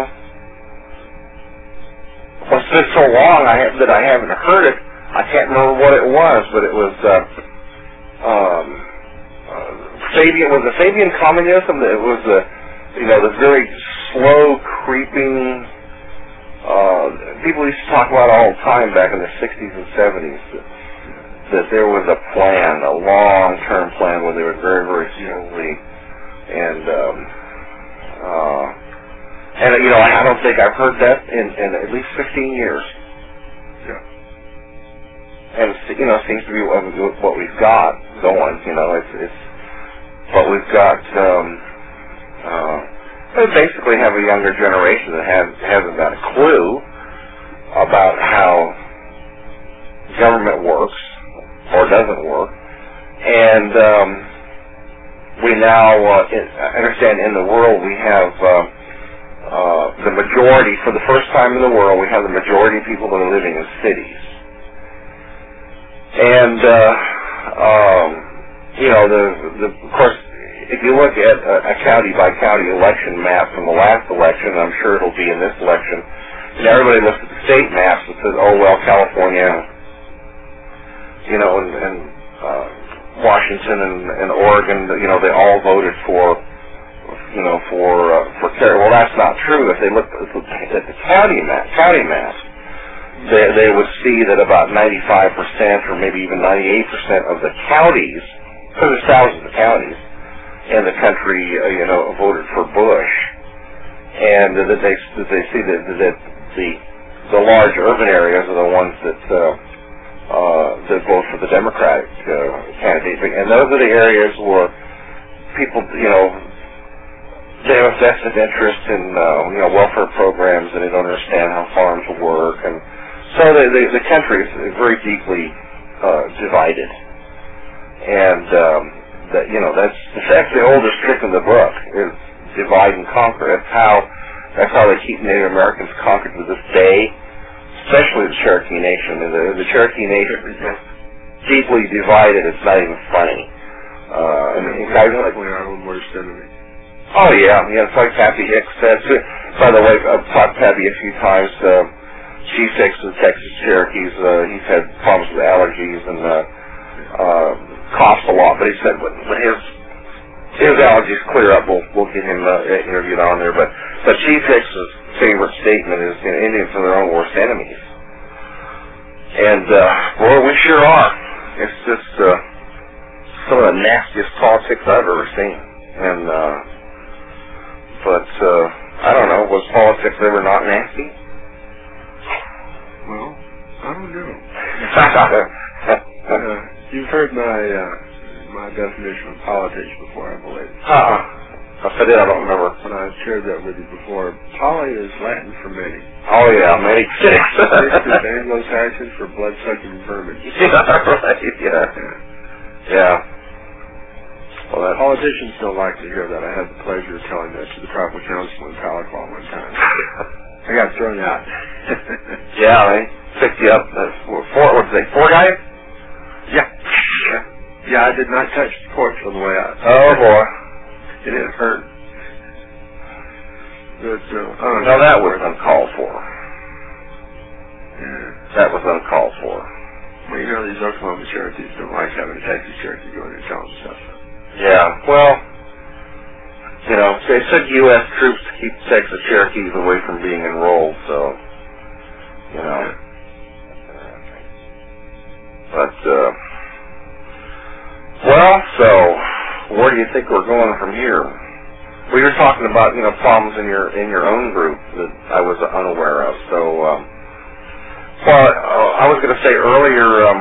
well, it's been so long I have, that I haven't heard it. I can't remember what it was, but it was uh, um, uh, Fabian. Was it Fabian communism? It was the, you know, the very slow creeping. Uh, people used to talk about it all the time back in the sixties and seventies that, that there was a plan, a long-term plan where they would very, very slowly and, um, uh, and you know, I don't think I've heard that in, in at least fifteen years. Yeah. And, it's, you know, it seems to be what, what we've got going, you know, it's, it's what we've got, um, uh, we basically have a younger generation that has, hasn't got a clue about how government works or doesn't work. And um, we now uh, in, understand in the world we have uh, uh, the majority, for the first time in the world, we have the majority of people that are living in cities. And, uh, um, you know, the, the, of course, if you look at a, a county-by-county election map from the last election, I'm sure it'll be in this election, and everybody looks at the state maps and says, oh, well, California, you know, and, and uh, Washington and, and Oregon, you know, they all voted for, you know, for, uh, for Kerry. Well, that's not true. If they look at the, at the county map, county maps, they, they would see that about ninety-five percent or maybe even ninety-eight percent of the counties, because there's thousands of counties, in the country, uh, you know, voted for Bush, and uh, that they that they see that that the the large urban areas are the ones that uh, uh, that vote for the Democratic uh, candidate, and those are the areas where people, you know, they have a vested interest in uh, you know welfare programs, and they don't understand how farms work, and so they, they, the country is very deeply uh, divided, and. Um, That, you know, that's, that's the oldest trick in the book, is divide and conquer. That's how that's how they keep Native Americans conquered to this day, especially the Cherokee Nation. The, the Cherokee Nation is deeply divided. It's not even funny. Uh, and we're guys definitely our own worst enemy. Oh, yeah. Yeah, it's like Pappy Hicks said. By the way, I've talked to Pappy a few times. Uh, Chief Hicks of the Texas Cherokees, uh, he's had problems with allergies and uh, uh, coughs a lot, but he said when, when his his allergies clear up, we'll we'll get him uh, interviewed on there. But but Chief Hicks's favorite statement is, you know, Indians are their own worst enemies, and uh, boy, we sure are. It's just uh, some of the nastiest politics I've ever seen, and uh, but uh, I don't know, was politics ever not nasty? Well, I don't know. uh, You've heard my uh, my definition of politics before, I believe. Uh-uh. If I did, I don't remember. When I shared that with you before, poly is Latin for many. Oh, yeah, many. Six is Anglo-Saxon for blood-sucking vermin. Yeah, right, yeah. Yeah. Well, that... Politicians don't like to hear that. I had the pleasure of telling that to the tribal council in Tahlequah one time. I got thrown out. Yeah, they picked you up. Uh, four, what did they, four guys? Yeah. Yeah, I did not touch the porch on the way out. Oh, boy. It didn't hurt. But, uh, oh, no, that was uncalled for. Yeah. That was uncalled for. Well, you know, these Oklahoma Cherokees don't like having a Texas Cherokee go in and tell them stuff. Yeah, well, you know, they sent U S troops to keep Texas Cherokees away from being enrolled, so, you know. Yeah. But, uh, well, so, where do you think we're going from here? We were talking about, you know, problems in your in your own group that I was unaware of. So, um, well, uh, I was going to say earlier, um,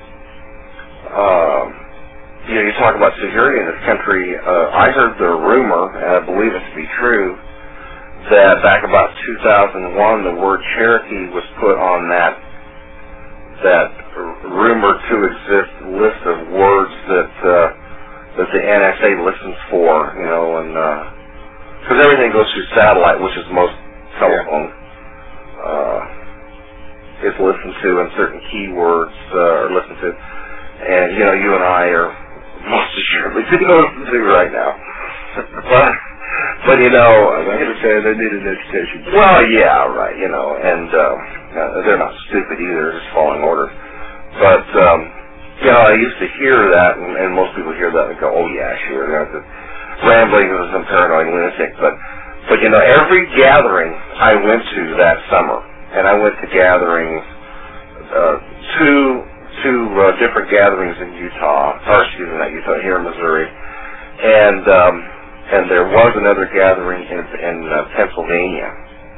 uh, you know, you talk about security in this country. Uh, I heard the rumor, and I believe it to be true, that back about two thousand one, the word Cherokee was put on that that rumor to exist list of words that uh, that the N S A listens for, you know, and because uh, everything goes through satellite, which is most telephone uh, is listened to and certain keywords uh, are listened to. And, you know, you and I are most assuredly being listened to right now. but, but, you know... That's okay, they need an education. Well, yeah, right, you know, and uh, uh, they're not stupid either, just following orders. But, um, you know, I used to hear that, and, and most people hear that and go, oh, yeah, sure, they're just rambling as some paranoid lunatic. But, but, you know, every gathering I went to that summer, and I went to gatherings, uh, two, two uh, different gatherings in Utah, or excuse me, not Utah, here in Missouri, and um, and there was another gathering in, in uh, Pennsylvania,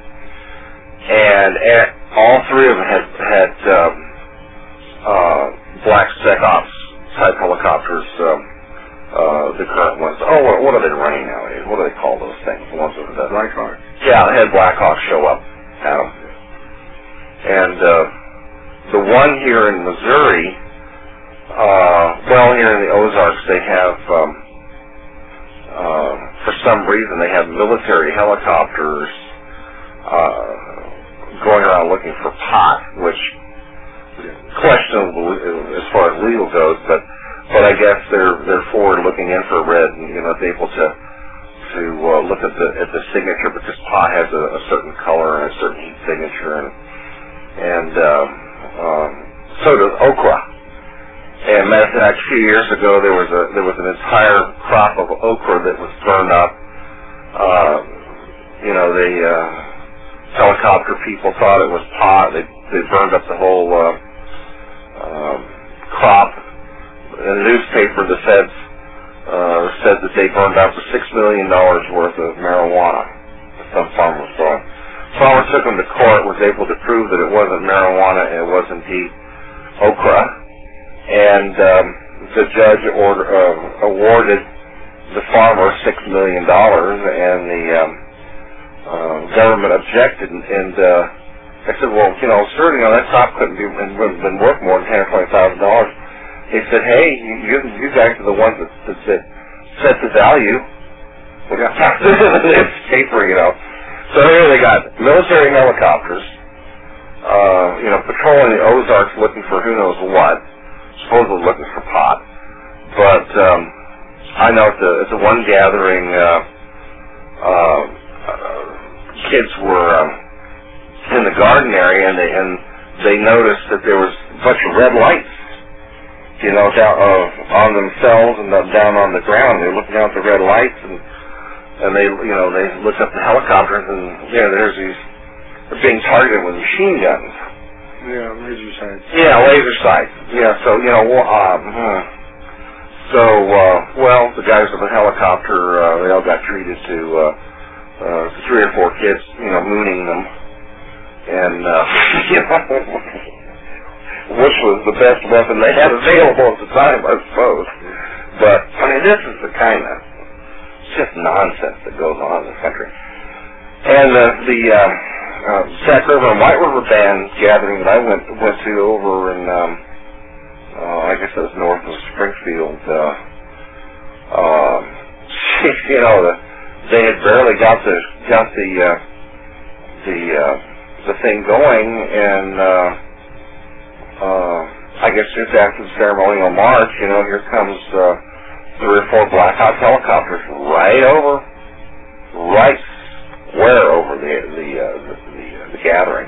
and at, all three of them had had um, uh, black Spec Ops type helicopters, um, uh, the current ones. Oh, what, what are they running nowadays? What do they call those things? The ones with the Blackhawk. Yeah, they had Blackhawk show up at them. And uh, the one here in Missouri, uh, well, here in the Ozarks, they have, um, uh, for some reason, they have military helicopters uh, going around looking for pot, which questionable as far as legal goes, but but I guess they're they're forward-looking infrared, and you know, able to to uh, look at the at the signature, because pot has a, a certain color and a certain heat signature, and. And um, um, so does okra. And matter of fact, a few years ago, there was a there was an entire crop of okra that was burned up. Uh, you know, the uh, helicopter people thought it was pot. They they burned up the whole uh, um, crop. In the newspaper, the feds uh, said that they burned up six million dollars worth of marijuana that some farmer was growing. Farmer took him to court, was able to prove that it wasn't marijuana, it was indeed okra, and um, the judge order, uh, awarded the farmer six million dollars, and the um, uh, government objected, and, and uh, I said, well, you know, sir, you know, that crop couldn't be been, been worth more than ten or twenty thousand dollars. He said, hey, you, you guys are the ones that, that, that set the value. We got this paper, you know. So here they got military helicopters, uh, you know, patrolling the Ozarks looking for who knows what, supposedly looking for pot. But um, I know at the, at the one gathering, uh, uh, uh, kids were um, in the garden area, and they and they noticed that there was a bunch of red lights, you know, down uh, on themselves and down on the ground. They're looking out at the red lights, and. And they, you know, they looked up the helicopters, and you know, there's these, they're being targeted with machine guns. Yeah, laser sights. Yeah, laser sights. Yeah, so you know, um, so uh, well, the guys with the helicopter, uh, they all got treated to uh, uh, three or four kids, you know, mooning them, and uh, you know, which was the best weapon they had available at the time, I suppose. But I mean, this is the kind of just nonsense that goes on in the country. And uh, the uh, uh, Sac River and White River Band gathering that I went went to over in, um, uh, I guess it was north of Springfield, uh, uh, you know, the, they had barely got the got the uh, the uh, the thing going, and uh, uh, I guess just after the ceremonial march, you know, here comes. Uh, Three or four Black Hawk helicopters right over, right where over the the uh, the, the, uh, the gathering.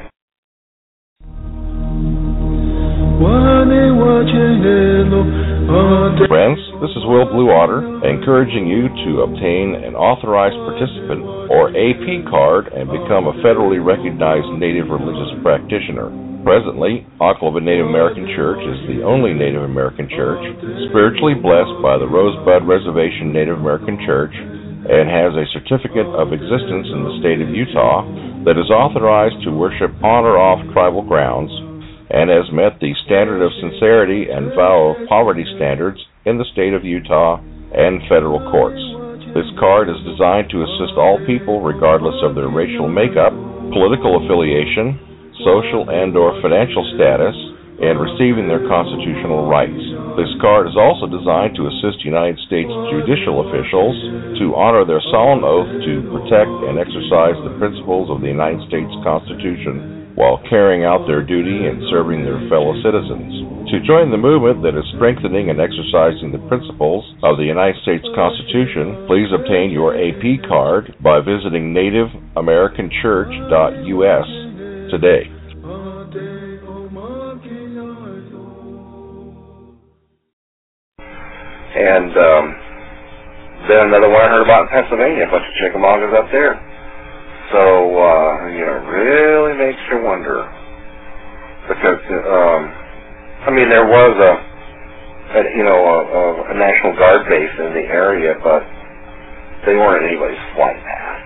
Friends, this is Will Bluewater, encouraging you to obtain an authorized participant or A P card and become a federally recognized Native religious practitioner. Presently, Ocklawaha Native American Church is the only Native American church spiritually blessed by the Rosebud Reservation Native American Church, and has a certificate of existence in the state of Utah that is authorized to worship on or off tribal grounds, and has met the standard of sincerity and vow of poverty standards in the state of Utah and federal courts. This card is designed to assist all people regardless of their racial makeup, political affiliation, social and or financial status, and receiving their constitutional rights. This card is also designed to assist United States judicial officials to honor their solemn oath to protect and exercise the principles of the United States Constitution while carrying out their duty and serving their fellow citizens. To join the movement that is strengthening and exercising the principles of the United States Constitution, please obtain your A P card by visiting native american church dot U S today. And um, then another one I heard about in Pennsylvania, a bunch of Chickamaugas up there. So, uh, you know, it really makes you wonder. Because, um, I mean, there was a, a you know, a, a National Guard base in the area, but they weren't anybody's flight path.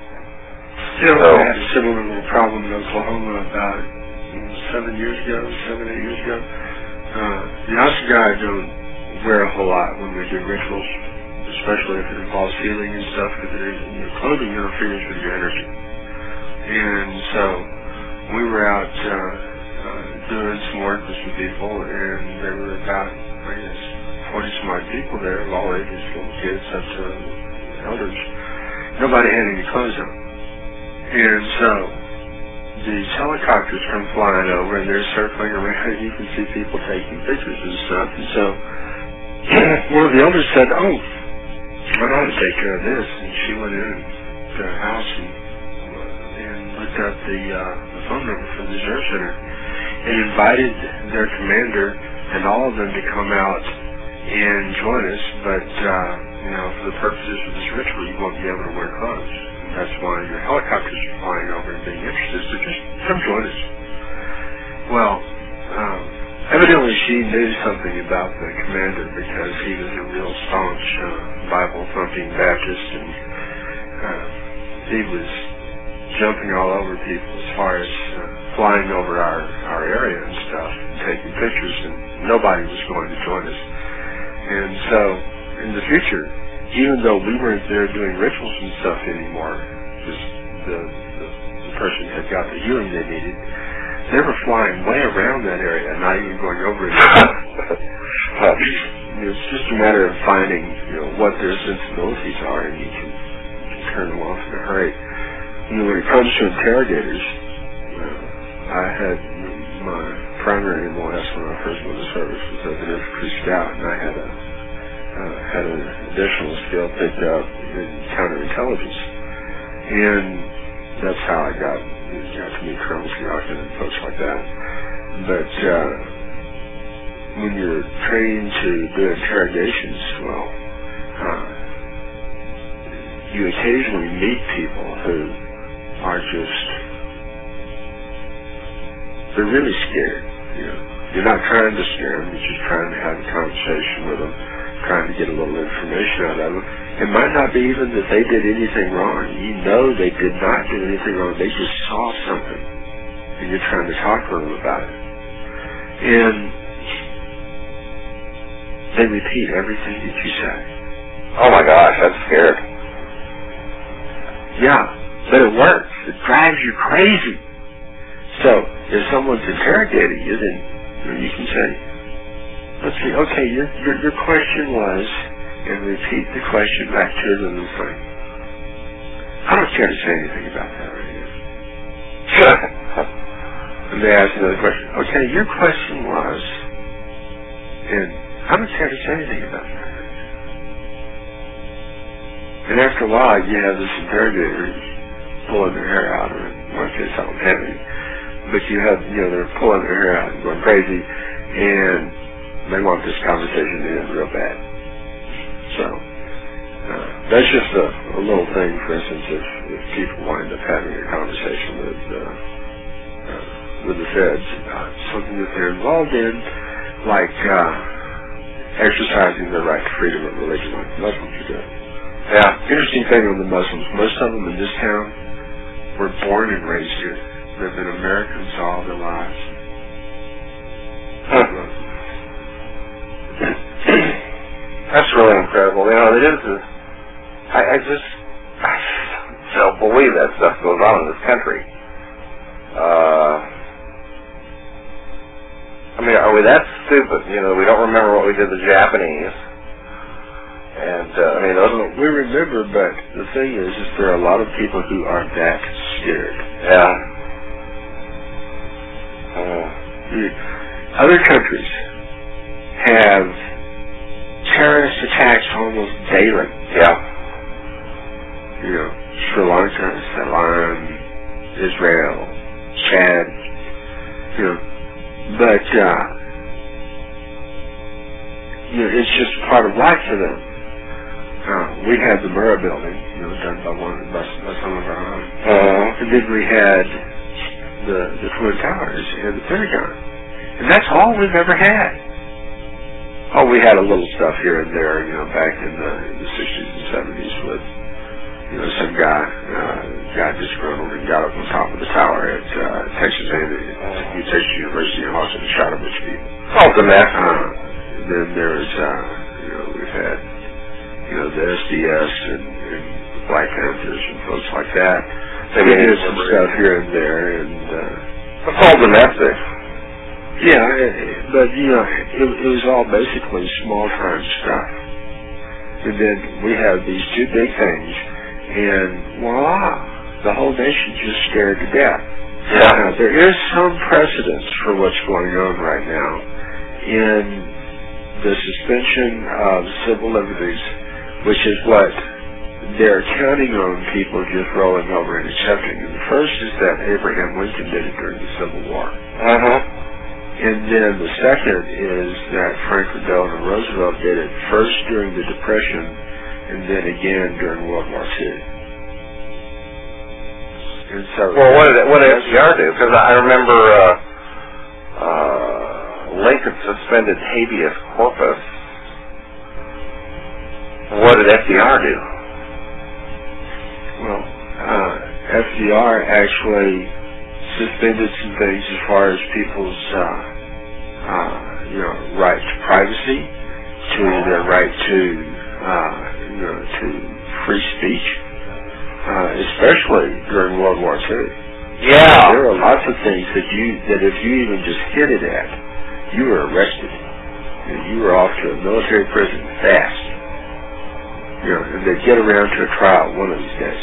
You know, so, I had a similar little problem in Oklahoma about seven years ago, seven, eight years ago. Uh, the Assegai don't wear a whole lot when we do rituals, especially if it involves healing and stuff, because your clothing interferes with your energy. And so we were out uh, uh, doing some work with some people, and there were about, I guess, forty some odd people there of all ages, little kids up to elders. Nobody had any clothes on. And so these helicopters come flying over, and they're circling around, and you can see people taking pictures and stuff. And so one of the elders said, oh, I know how to take care of this. And she went in to the house and, and looked up the, uh, the phone number for the reserve center and invited their commander and all of them to come out and join us. But, uh, you know, for the purposes of this ritual, you won't be able to wear clothes. And that's why your helicopters are flying over and being interested. So just come join us. Well, um, evidently she knew something about the commander because he was a real staunch uh, Bible-thumping Baptist, and uh, he was jumping all over people as far as uh, flying over our, our area and stuff, and taking pictures, and nobody was going to join us. And so, in the future, even though we weren't there doing rituals and stuff anymore, because the, the, the person had got the healing they needed, they were flying way around that area, not even going over it. uh, it's just a matter of finding, you know, what their sensibilities are, and you can, you can turn them off in a hurry. You know, when it comes to interrogators, uh, I had my primary M O S when I first went to service was as an infantry scout, and I had a uh, had an additional skill picked up in counterintelligence, and that's how I got. got to meet Colonel Siakin and folks like that. But uh, when you're trained to do interrogations, well, uh, you occasionally meet people who are just, they're really scared. You know, you're not trying to scare them, you're just trying to have a conversation with them, trying to get a little information out of them. It might not be even that they did anything wrong. You know they did not do anything wrong. They just saw something, and you're trying to talk to them about it. And they repeat everything that you say. Oh my gosh, that's scared. Yeah, but it works. It drives you crazy. So if someone's interrogating you, then you can say, let's see, okay, your your, your question was, and repeat the question back to them and say, I don't care to say anything about that right now. And they ask another question. Okay, your question was, and I don't care to say anything about that right now. And after a while, you have this interrogator pulling their hair out, or in one case, I don't have any, but you have, you know, they're pulling their hair out and going crazy, and they want this conversation to end real bad. So, uh, that's just a, a little thing, for instance, if, if people wind up having a conversation with uh, uh, with the feds about something that they're involved in, like uh, exercising their right to freedom of religion, like Muslims are doing. Yeah, interesting thing on the Muslims, most of them in this town were born and raised here. They've been Americans all their lives. Huh. That's really incredible. You know, it is. A, I, I just, I just don't believe that stuff goes on in this country. Uh, I mean, are we that stupid? You know, we don't remember what we did to the Japanese. And, uh, I mean, those well, we remember, but the thing is, is there are a lot of people who are that scared. Yeah. Other countries have terrorist attacks almost daily. Yeah. You know, Sri Lanka, Ceylon, Israel, Chad, you know, but, uh, you know, it's just part of life for them. Uh, we had the Murrah building, you know, done by one by, by some of our own. Uh-huh. And then we had the, the Twin Towers and the Pentagon. And that's all we've ever had. Oh, we had a little stuff here and there, you know, back in the, in the sixties and seventies with, you know, some guy uh, got disgruntled and got up on top of the tower at uh, Texas A and M, Texas University in Austin and shot a bunch of people. Oh, the mess. Uh, and then there's, uh, you know, we've had, you know, the S D S and, and Black Panthers and folks like that. They we did some stuff here and there, and uh, it's all domestic. Yeah, but, you know, it, it was all basically small-time stuff. And then we have these two big things, and voila, the whole nation just scared to death. Yeah. Now, there is some precedence for what's going on right now in the suspension of civil liberties, which is what they're counting on people just rolling over and accepting. And the first is that Abraham Lincoln did it during the Civil War. Uh-huh. And then the second is that Franklin Delano Roosevelt did it first during the Depression and then again during World War Two. And so, well, what did, what did F D R do? Because I remember uh, uh, Lincoln suspended habeas corpus. What did F D R do? Well, uh, F D R actually suspended some things as far as people's, uh, uh, you know, right to privacy, to their right to, uh, you know, to free speech, uh, especially during World War Two. Yeah. There are lots of things that you, that if you even just hinted at, you were arrested. And you were off to a military prison fast. You know, and they'd get around to a trial one of these days.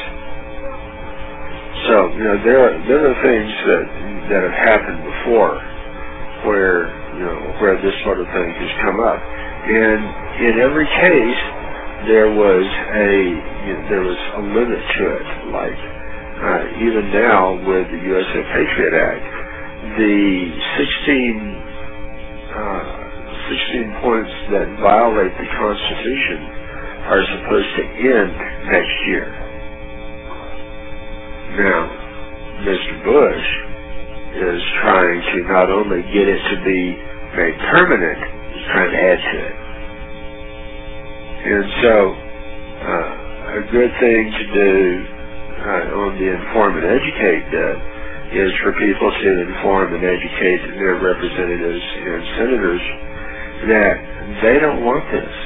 So, you know, there are, there are things that that have happened before where, you know, where this sort of thing has come up. And in every case, there was a, you know, there was a limit to it. Like, uh, even now with the U S A Patriot Act, the sixteen, uh, sixteen points that violate the Constitution are supposed to end next year. Now, Mister Bush is trying to not only get it to be made permanent, he's trying to add to it. And so, uh, a good thing to do uh, on the Inform and Educate bit is for people to inform and educate their representatives and senators that they don't want this.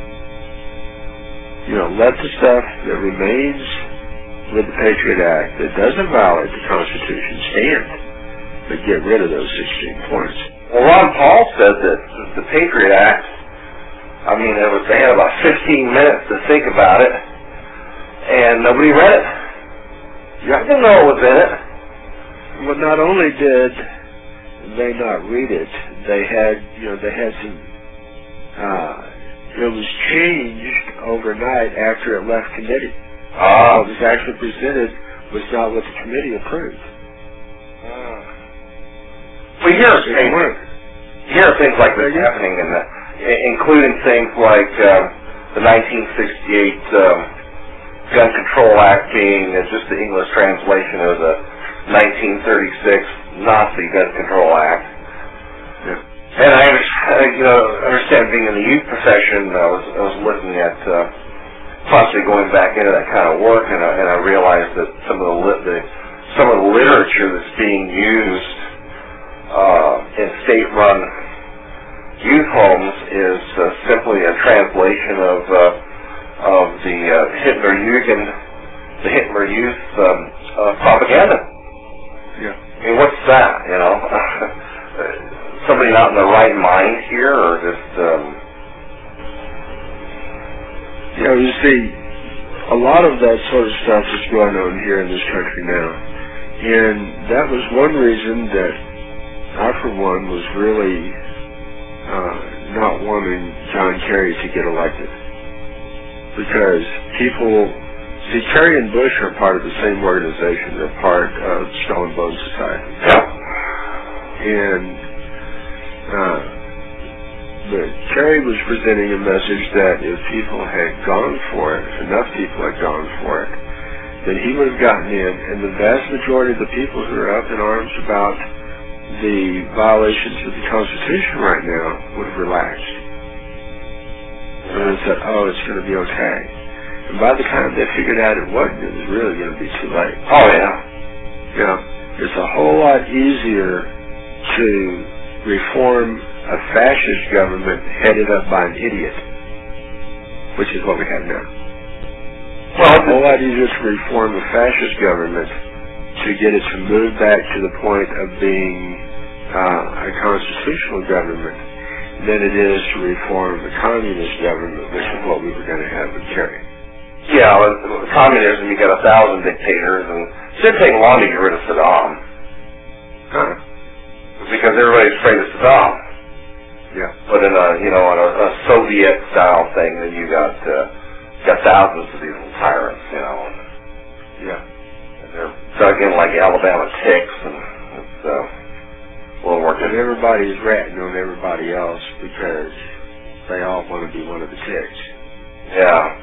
You know, let the stuff that remains with the Patriot Act that doesn't violate the Constitution stand, but get rid of those sixteen points. Well, Ron Paul said that the Patriot Act, I mean, it was, they had about fifteen minutes to think about it, and nobody read it. You didn't know what was in it. Well, not only did they not read it, they had, you know, they had some, uh, it was changed overnight after it left committee. Uh, what was actually presented was not what the committee approved. Uh, we hear things, you hear things like this happening, in the, including things like uh, the nineteen sixty-eight um, Gun Control Act being uh, just the English translation of the nineteen thirty-six Nazi Gun Control Act. Yeah. And I, you know, understand being in the youth profession, I was, I was looking at uh, possibly going back into that kind of work, and I, and I realized that some of the, lit, the some of the literature that's being used uh, in state-run youth homes is uh, simply a translation of uh, of the uh, Hitler Jugend, the Hitler Youth um, uh, propaganda. Yeah. I mean, what's that? You know, somebody not in the right mind here, or just. Um, You know, you see, a lot of that sort of stuff is going on here in this country now. And that was one reason that I, for one, was really uh, not wanting John Kerry to get elected. Because people, see, Kerry and Bush are part of the same organization. They're part of Skull and Bone Society. Yeah. And uh, but Kerry was presenting a message that if people had gone for it, if enough people had gone for it, then he would have gotten in, and the vast majority of the people who are up in arms about the violations of the Constitution right now would have relaxed. And they said, oh, it's going to be okay. And by the time they figured out it wasn't, it was really going to be too late. Oh, yeah. Yeah. It's a whole lot easier to reform a fascist government headed up by an idiot, which is what we have now. Well, it's a whole lot easier to reform a fascist government to get it to move back to the point of being uh, a constitutional government than it is to reform the communist government, which is what we were going to have with Kerry. Yeah, with communism, you got a thousand dictators, and it didn't take long to get rid of Saddam. Huh? Because everybody's afraid of Saddam. Yeah. But in a, you know, in a, a Soviet-style thing, then you got uh, got thousands of these little tyrants, you know. And, yeah. And they're dug in like Alabama ticks, and it's uh, a little more difficult. And everybody's ratting on everybody else because they all want to be one of the ticks. Yeah.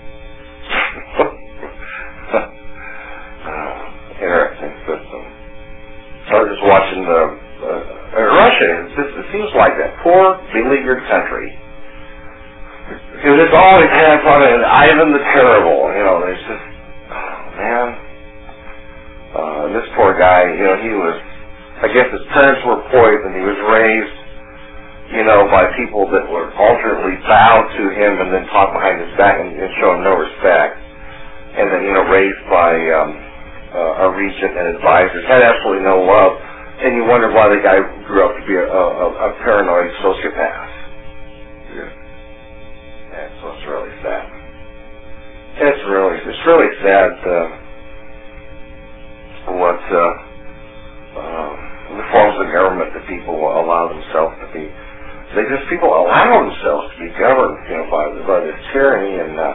uh, interesting system. I was just watching the uh, Russia. It's just, it seems like that poor, beleaguered country. It was just always had fun. Ivan the Terrible. You know, there's just, oh man. Uh, this poor guy. You know, he was. I guess his parents were poisoned. He was raised, you know, by people that would alternately bow to him and then talk behind his back and, and show him no respect. And then, you know, raised by um, uh, a regent and advisors, had absolutely no love. And you wonder why the guy grew up to be a, a, a paranoid sociopath. Yeah. Yeah, so it's really sad. It's really, it's really sad uh, what uh, uh, the forms of government that people allow themselves to be. They just, people allow themselves to be governed, you know, by, by this tyranny, and uh,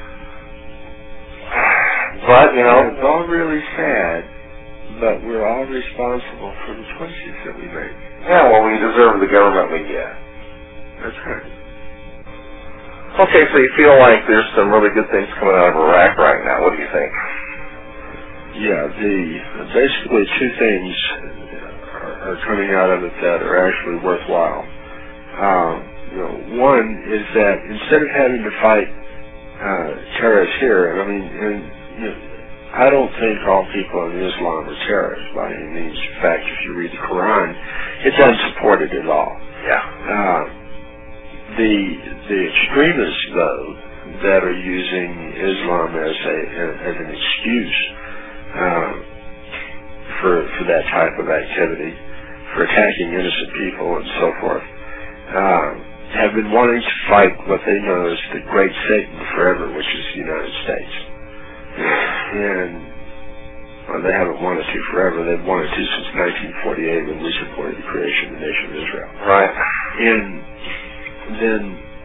but, you know, it's all really sad, but we're all responsible for the choices that we make. Yeah, well, we deserve the government we get. That's right. Okay, so you feel like there's some really good things coming out of Iraq right now. What do you think? Yeah, the basically two things are, are coming out of it that are actually worthwhile. Um, you know, one is that instead of having to fight uh, terrorists here, and I mean, and, you know, I don't think all people in Islam are terrorists by any means. In fact, if you read the Quran, it's unsupported at all. Yeah. Uh, the the extremists, though, that are using Islam as a as an excuse uh, for for that type of activity, for attacking innocent people and so forth, uh, have been wanting to fight what they know as the great Satan forever, which is the United States. And well, they haven't wanted to forever. They've wanted to since nineteen forty-eight when we supported the creation of the nation of Israel. Right. And then,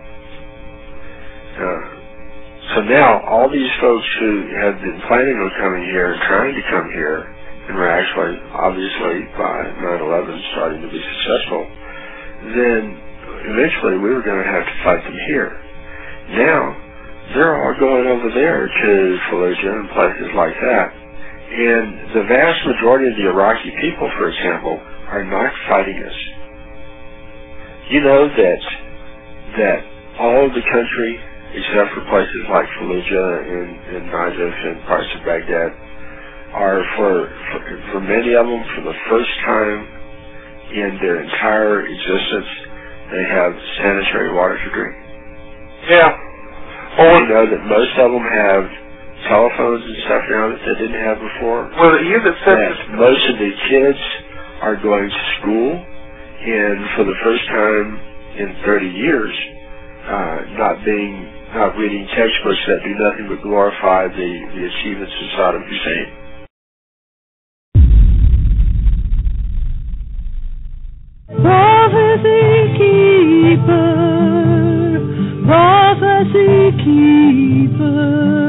uh, so now all these folks who have been planning on coming here and trying to come here, and were actually, obviously, by nine eleven starting to be successful, then eventually we were going to have to fight them here. Now, they're all going over there to Fallujah and places like that. And the vast majority of the Iraqi people, for example, are not fighting us. You know that that all of the country, except for places like Fallujah and, and Najaf and parts of Baghdad, are for, for for many of them, for the first time in their entire existence, they have sanitary water to drink. Yeah. Well, you know that most of them have telephones and stuff now that they didn't have before. Well, you that said that most of the kids are going to school, and for the first time in thirty years, uh, not being, not reading textbooks that do nothing but glorify the, the achievements of Saddam Hussein. Prophecy Keeper, Prophecy Keeper.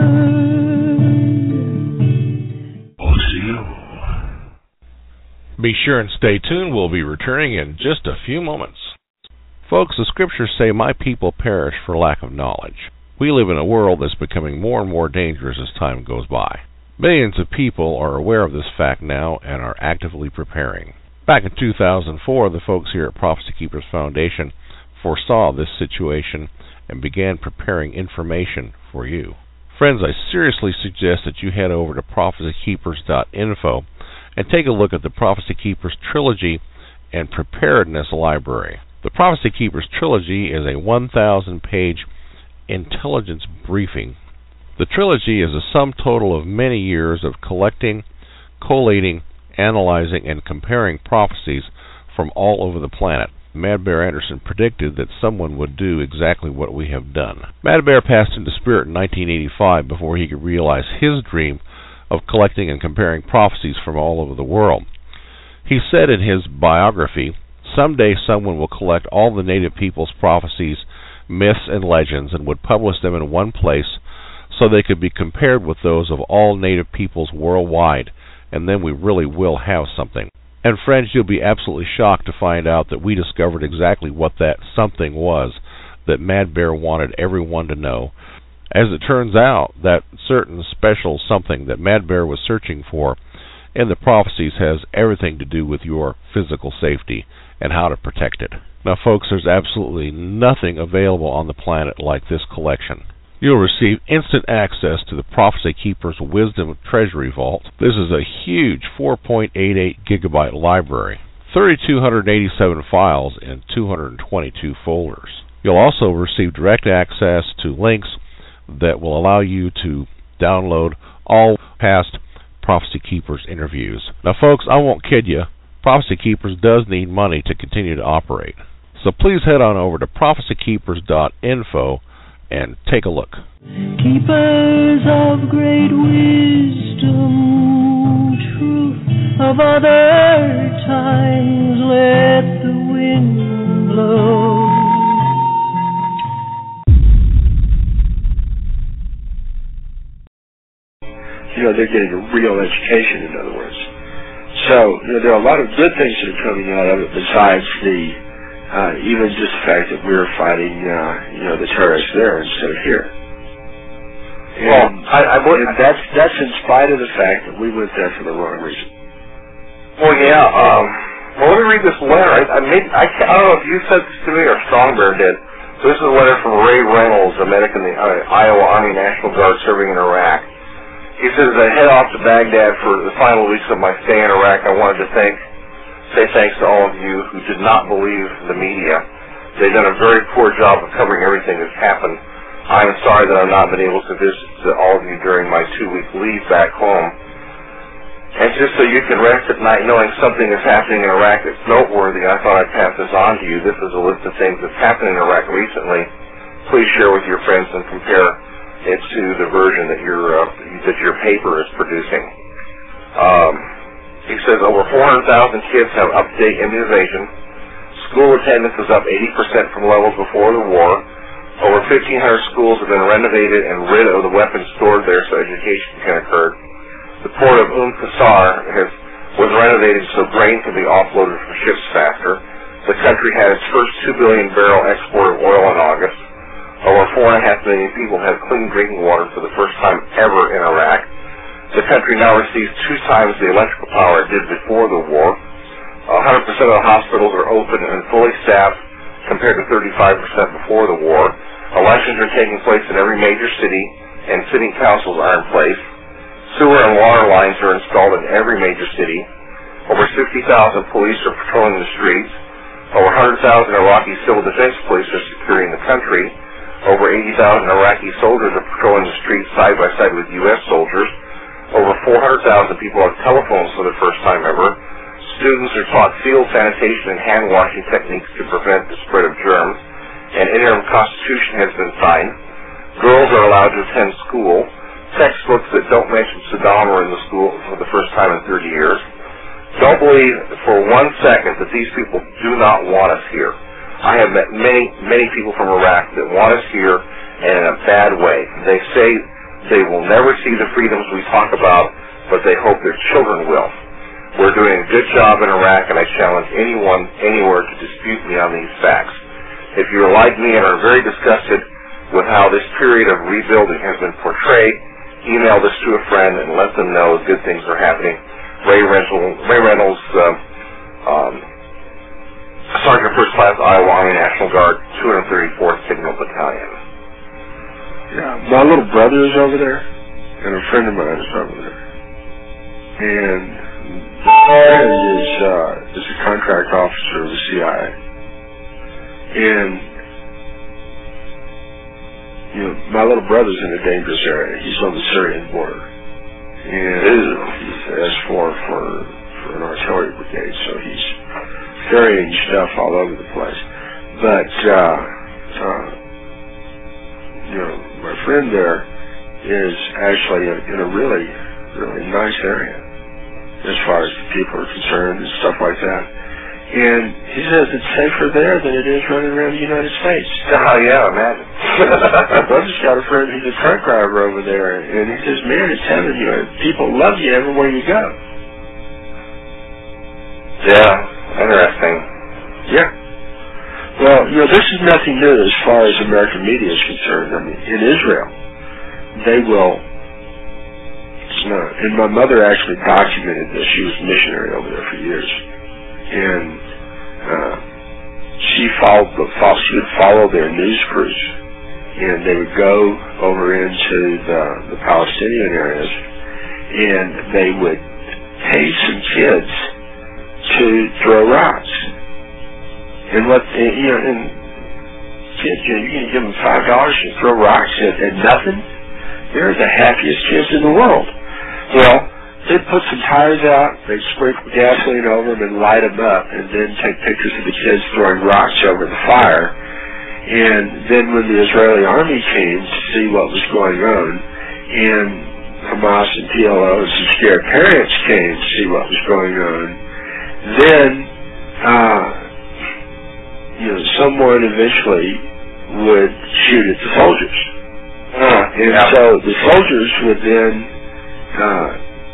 Be sure and stay tuned. We'll be returning in just a few moments. Folks, the scriptures say, "My people perish for lack of knowledge." We live in a world that's becoming more and more dangerous as time goes by. Millions of people are aware of this fact now and are actively preparing. Back in two thousand four, the folks here at Prophecy Keepers Foundation foresaw this situation and began preparing information for you. Friends, I seriously suggest that you head over to prophecy keepers dot info and take a look at the Prophecy Keepers Trilogy and Preparedness Library. The Prophecy Keepers Trilogy is a one thousand page intelligence briefing. The trilogy is a sum total of many years of collecting, collating, analyzing, and comparing prophecies from all over the planet. Mad Bear Anderson predicted that someone would do exactly what we have done. Mad Bear passed into spirit in nineteen eighty-five before he could realize his dream of collecting and comparing prophecies from all over the world. He said in his biography, "Someday someone will collect all the native people's prophecies, myths, and legends and would publish them in one place so they could be compared with those of all native peoples worldwide, and then we really will have something." And friends, you'll be absolutely shocked to find out that we discovered exactly what that something was that Mad Bear wanted everyone to know. As it turns out, that certain special something that Mad Bear was searching for in the prophecies has everything to do with your physical safety and how to protect it. Now folks, there's absolutely nothing available on the planet like this collection. You'll receive instant access to the Prophecy Keepers Wisdom Treasury Vault. This is a huge four point eight eight gigabyte library, three thousand two hundred eighty-seven files in two hundred twenty-two folders. You'll also receive direct access to links that will allow you to download all past Prophecy Keepers interviews. Now folks, I won't kid you, Prophecy Keepers does need money to continue to operate. So please head on over to prophecy keepers dot info and take a look. Keepers of great wisdom, truth of other times, let the wind blow. You know, they're getting a real education, in other words. So, you know, there are a lot of good things that are coming out of it besides the Uh, even just the fact that we're fighting, uh, you know, the terrorists there instead of here. And, well, I, I would, and that's that's in spite of the fact that we went there for the wrong reason. Well, yeah. Um, well, let me read this letter. I, I, made, I, can't, I don't know if you said this to me or Strongbear did. So this is a letter from Ray Reynolds, a medic in the uh, Iowa Army National Guard serving in Iraq. He says, "I head off to Baghdad for the final weeks of my stay in Iraq. I wanted to thank. say thanks to all of you who did not believe the media. They've done a very poor job of covering everything that's happened. I'm sorry that I've not been able to visit all of you during my two-week leave back home. And just so you can rest at night knowing something is happening in Iraq that's noteworthy, I thought I'd pass this on to you. This is a list of things that's happened in Iraq recently. Please share with your friends and compare it to the version that your, uh, that your paper is producing." Um... He says over four hundred thousand kids have up-to-date immunization. School attendance is up eighty percent from levels before the war. Over fifteen hundred schools have been renovated and rid of the weapons stored there so education can occur. The port of Umm Qasr has, was renovated so grain can be offloaded from ships faster. The country had its first two billion barrel export of oil in August. Over four point five million people have clean drinking water for the first time ever in Iraq. The country now receives two times the electrical power it did before the war. one hundred percent of the hospitals are open and fully staffed compared to thirty-five percent before the war. Elections are taking place in every major city, and city councils are in place. Sewer and water lines are installed in every major city. Over sixty thousand police are patrolling the streets. Over one hundred thousand Iraqi civil defense police are securing the country. Over eighty thousand Iraqi soldiers are patrolling the streets side by side with U S soldiers. Over four hundred thousand people have telephones for the first time ever. Students are taught field sanitation and hand washing techniques to prevent the spread of germs. An interim constitution has been signed. Girls are allowed to attend school. Textbooks that don't mention Saddam are in the school for the first time in thirty years. Don't believe for one second that these people do not want us here. I have met many, many people from Iraq that want us here, and in a bad way. They say they will never see the freedoms we talk about, but they hope their children will. We're doing a good job in Iraq, and I challenge anyone, anywhere to dispute me on these facts. If you're like me and are very disgusted with how this period of rebuilding has been portrayed, email this to a friend and let them know good things are happening. Ray Reynolds, Ray Reynolds uh, um, Sergeant First Class Iowa Army National Guard, two hundred thirty-fourth Signal Battalion. Yeah, my little brother is over there, and a friend of mine is over there. And the friend is, uh, is a contract officer of the C I A. And, you know, my little brother's in a dangerous area. He's on the Syrian border. And he's S four for, for an artillery brigade, so he's carrying stuff all over the place. But, uh, uh, you know, my friend there is actually in, in a really, really nice area as far as people are concerned and stuff like that. And he says it's safer there than it is running around the United States. Oh, yeah, imagine. My brother's got a friend who's a truck driver over there, and he says, man, it's heaven. You know, people love you everywhere you go. Yeah, interesting. Yeah. Well, you know, this is nothing new as far as American media is concerned. I mean, in Israel, they will, uh, and my mother actually documented this. She was a missionary over there for years. And uh, she followed the, she would follow their news crews, and they would go over into the, the Palestinian areas, and they would pay some kids to throw rocks. And what you know, and kids, you know, you're going to give them five dollars to throw rocks at, at nothing. They're the happiest kids in the world. Well, they'd put some tires out, they'd sprinkle gasoline over them and light them up, and then take pictures of the kids throwing rocks over the fire. And then when the Israeli army came to see what was going on, and Hamas and P L O and some scared parents came to see what was going on, then, uh, you know, someone eventually would shoot at the soldiers. Uh, and yeah. So the soldiers would then, uh,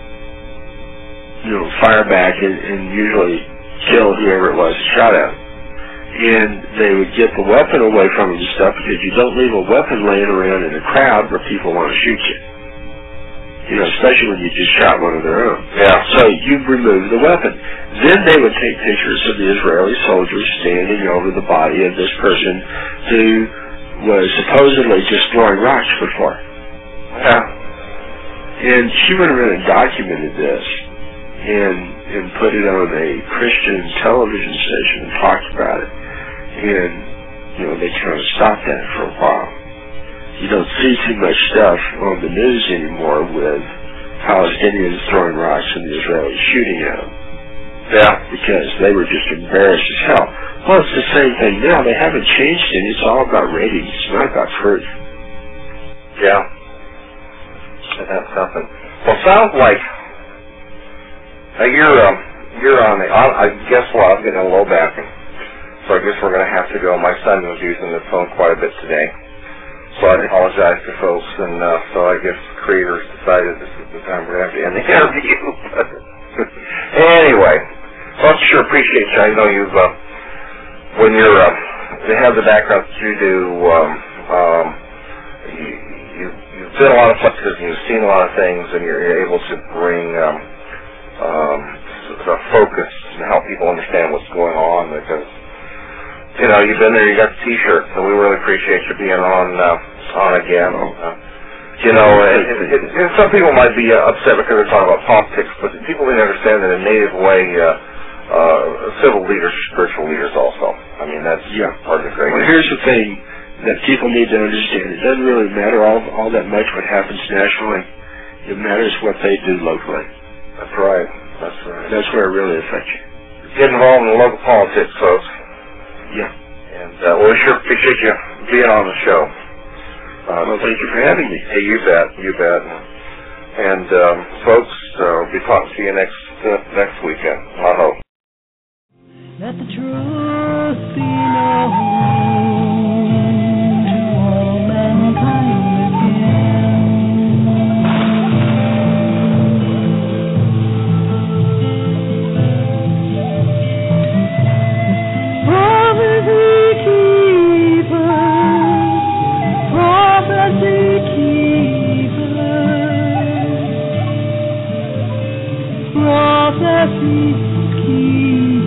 you know, fire back and, and usually kill whoever it was that shot at them. And they would get the weapon away from them and stuff, because you don't leave a weapon laying around in a crowd where people want to shoot you. You know, especially when you just shot one of their own. Yeah. So you remove the weapon. Then they would take pictures of the Israeli soldiers standing over the body of this person who was supposedly just throwing rocks before. Yeah. And she went around and documented this, and and put it on a Christian television station and talked about it. And, you know, they kind of stopped that for a while. You don't see too much stuff on the news anymore with Palestinians throwing rocks and the Israelis shooting at them. Yeah. Because they were just embarrassed as hell. Well, it's the same thing now. They haven't changed it. It's all about ratings. It's not about truth. Yeah. That's something. Well, sounds like Uh, you're, um, you're on the, on, I guess what, I'm getting a low back, so I guess we're going to have to go. My son was using the phone quite a bit today, so I apologize to folks, and uh, so I guess creators decided this is the time we're going to have to end the interview. Anyway, well, I sure appreciate you. I know you've, uh, when you're, uh, you have the background that you do, um, um, you, you, you've been a lot of places, and you've seen a lot of things, and you're, you're able to bring, um, Um, the focus and how people understand what's going on, because, you know, you've been there, you got the T-shirt, so we really appreciate you being on uh, on again. Uh, you know, and, and, and, and some people might be uh, upset because they're talking about politics, but people need to understand that in a native way, uh, uh, civil leaders are spiritual leaders also. I mean, that's yeah. part of the great. Well, here's the thing that people need to understand. It doesn't really matter all, all that much what happens nationally. It matters what they do locally. That's right. That's right. That's where it really affects you. Get involved in local politics, folks. Yeah. And uh, well, we sure appreciate you being on the show. Uh, well, thank you for having me. Hey, you bet. You bet. And um, folks, uh, we'll be talking to you next uh, next weekend. Maho. Let the truth be known to all mankind again. Prophecy keepers, prophecy keepers, prophecy keepers.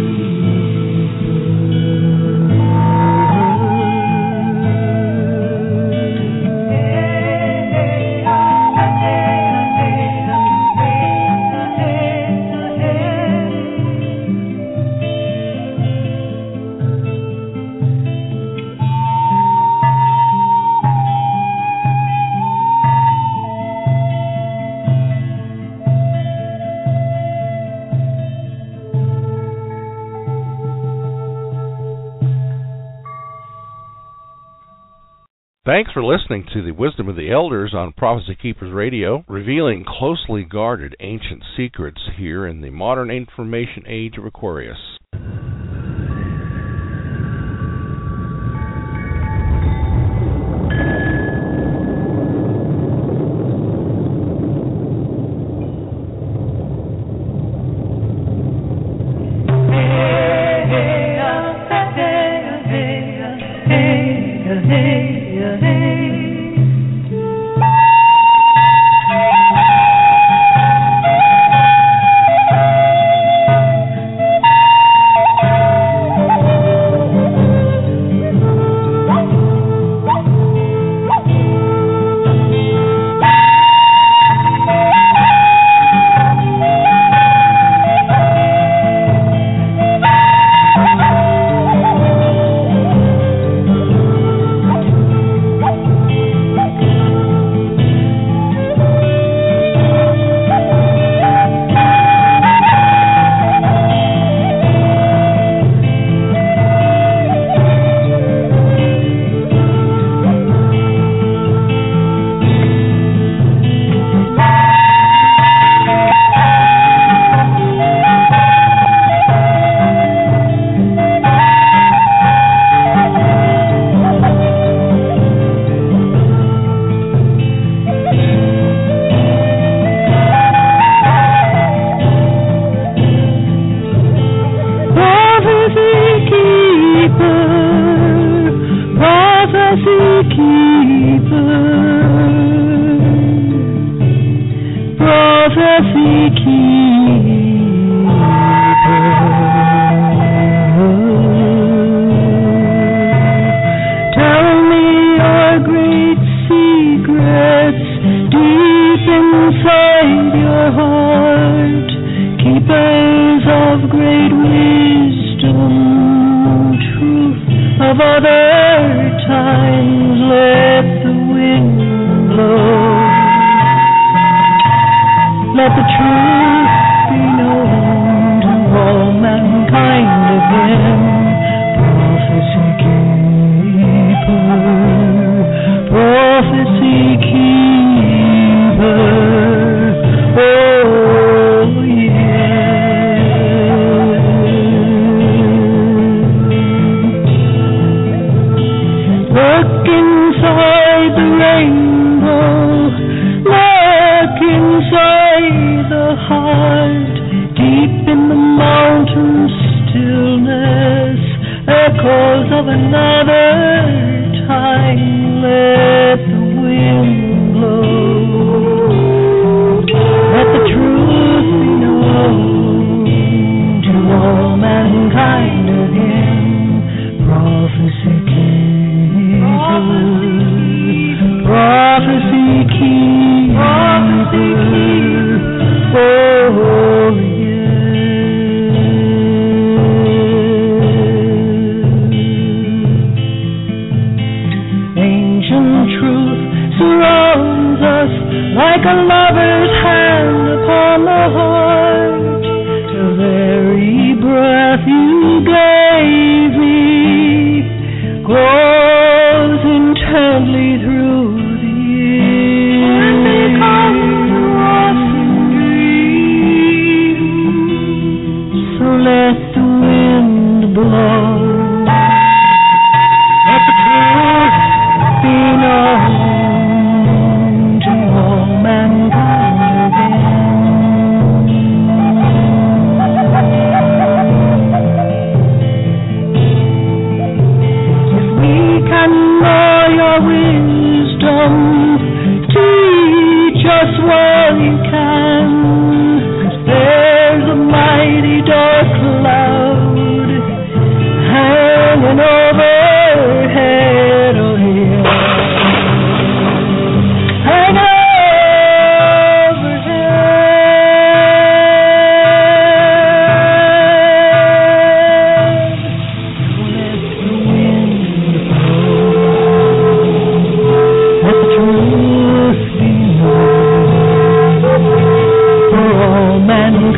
Thanks for listening to the Wisdom of the Elders on Prophecy Keepers Radio, revealing closely guarded ancient secrets here in the modern information age of Aquarius.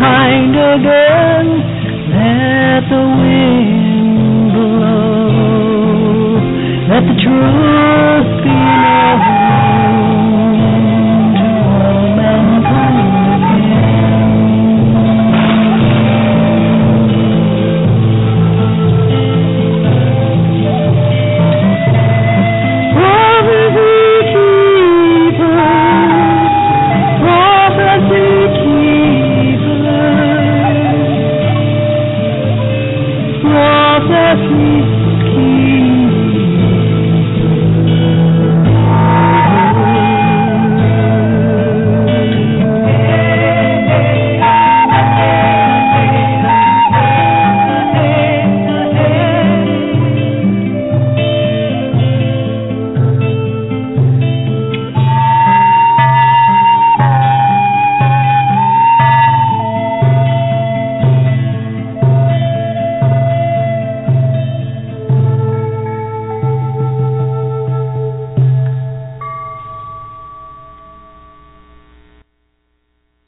kind again. Let the wind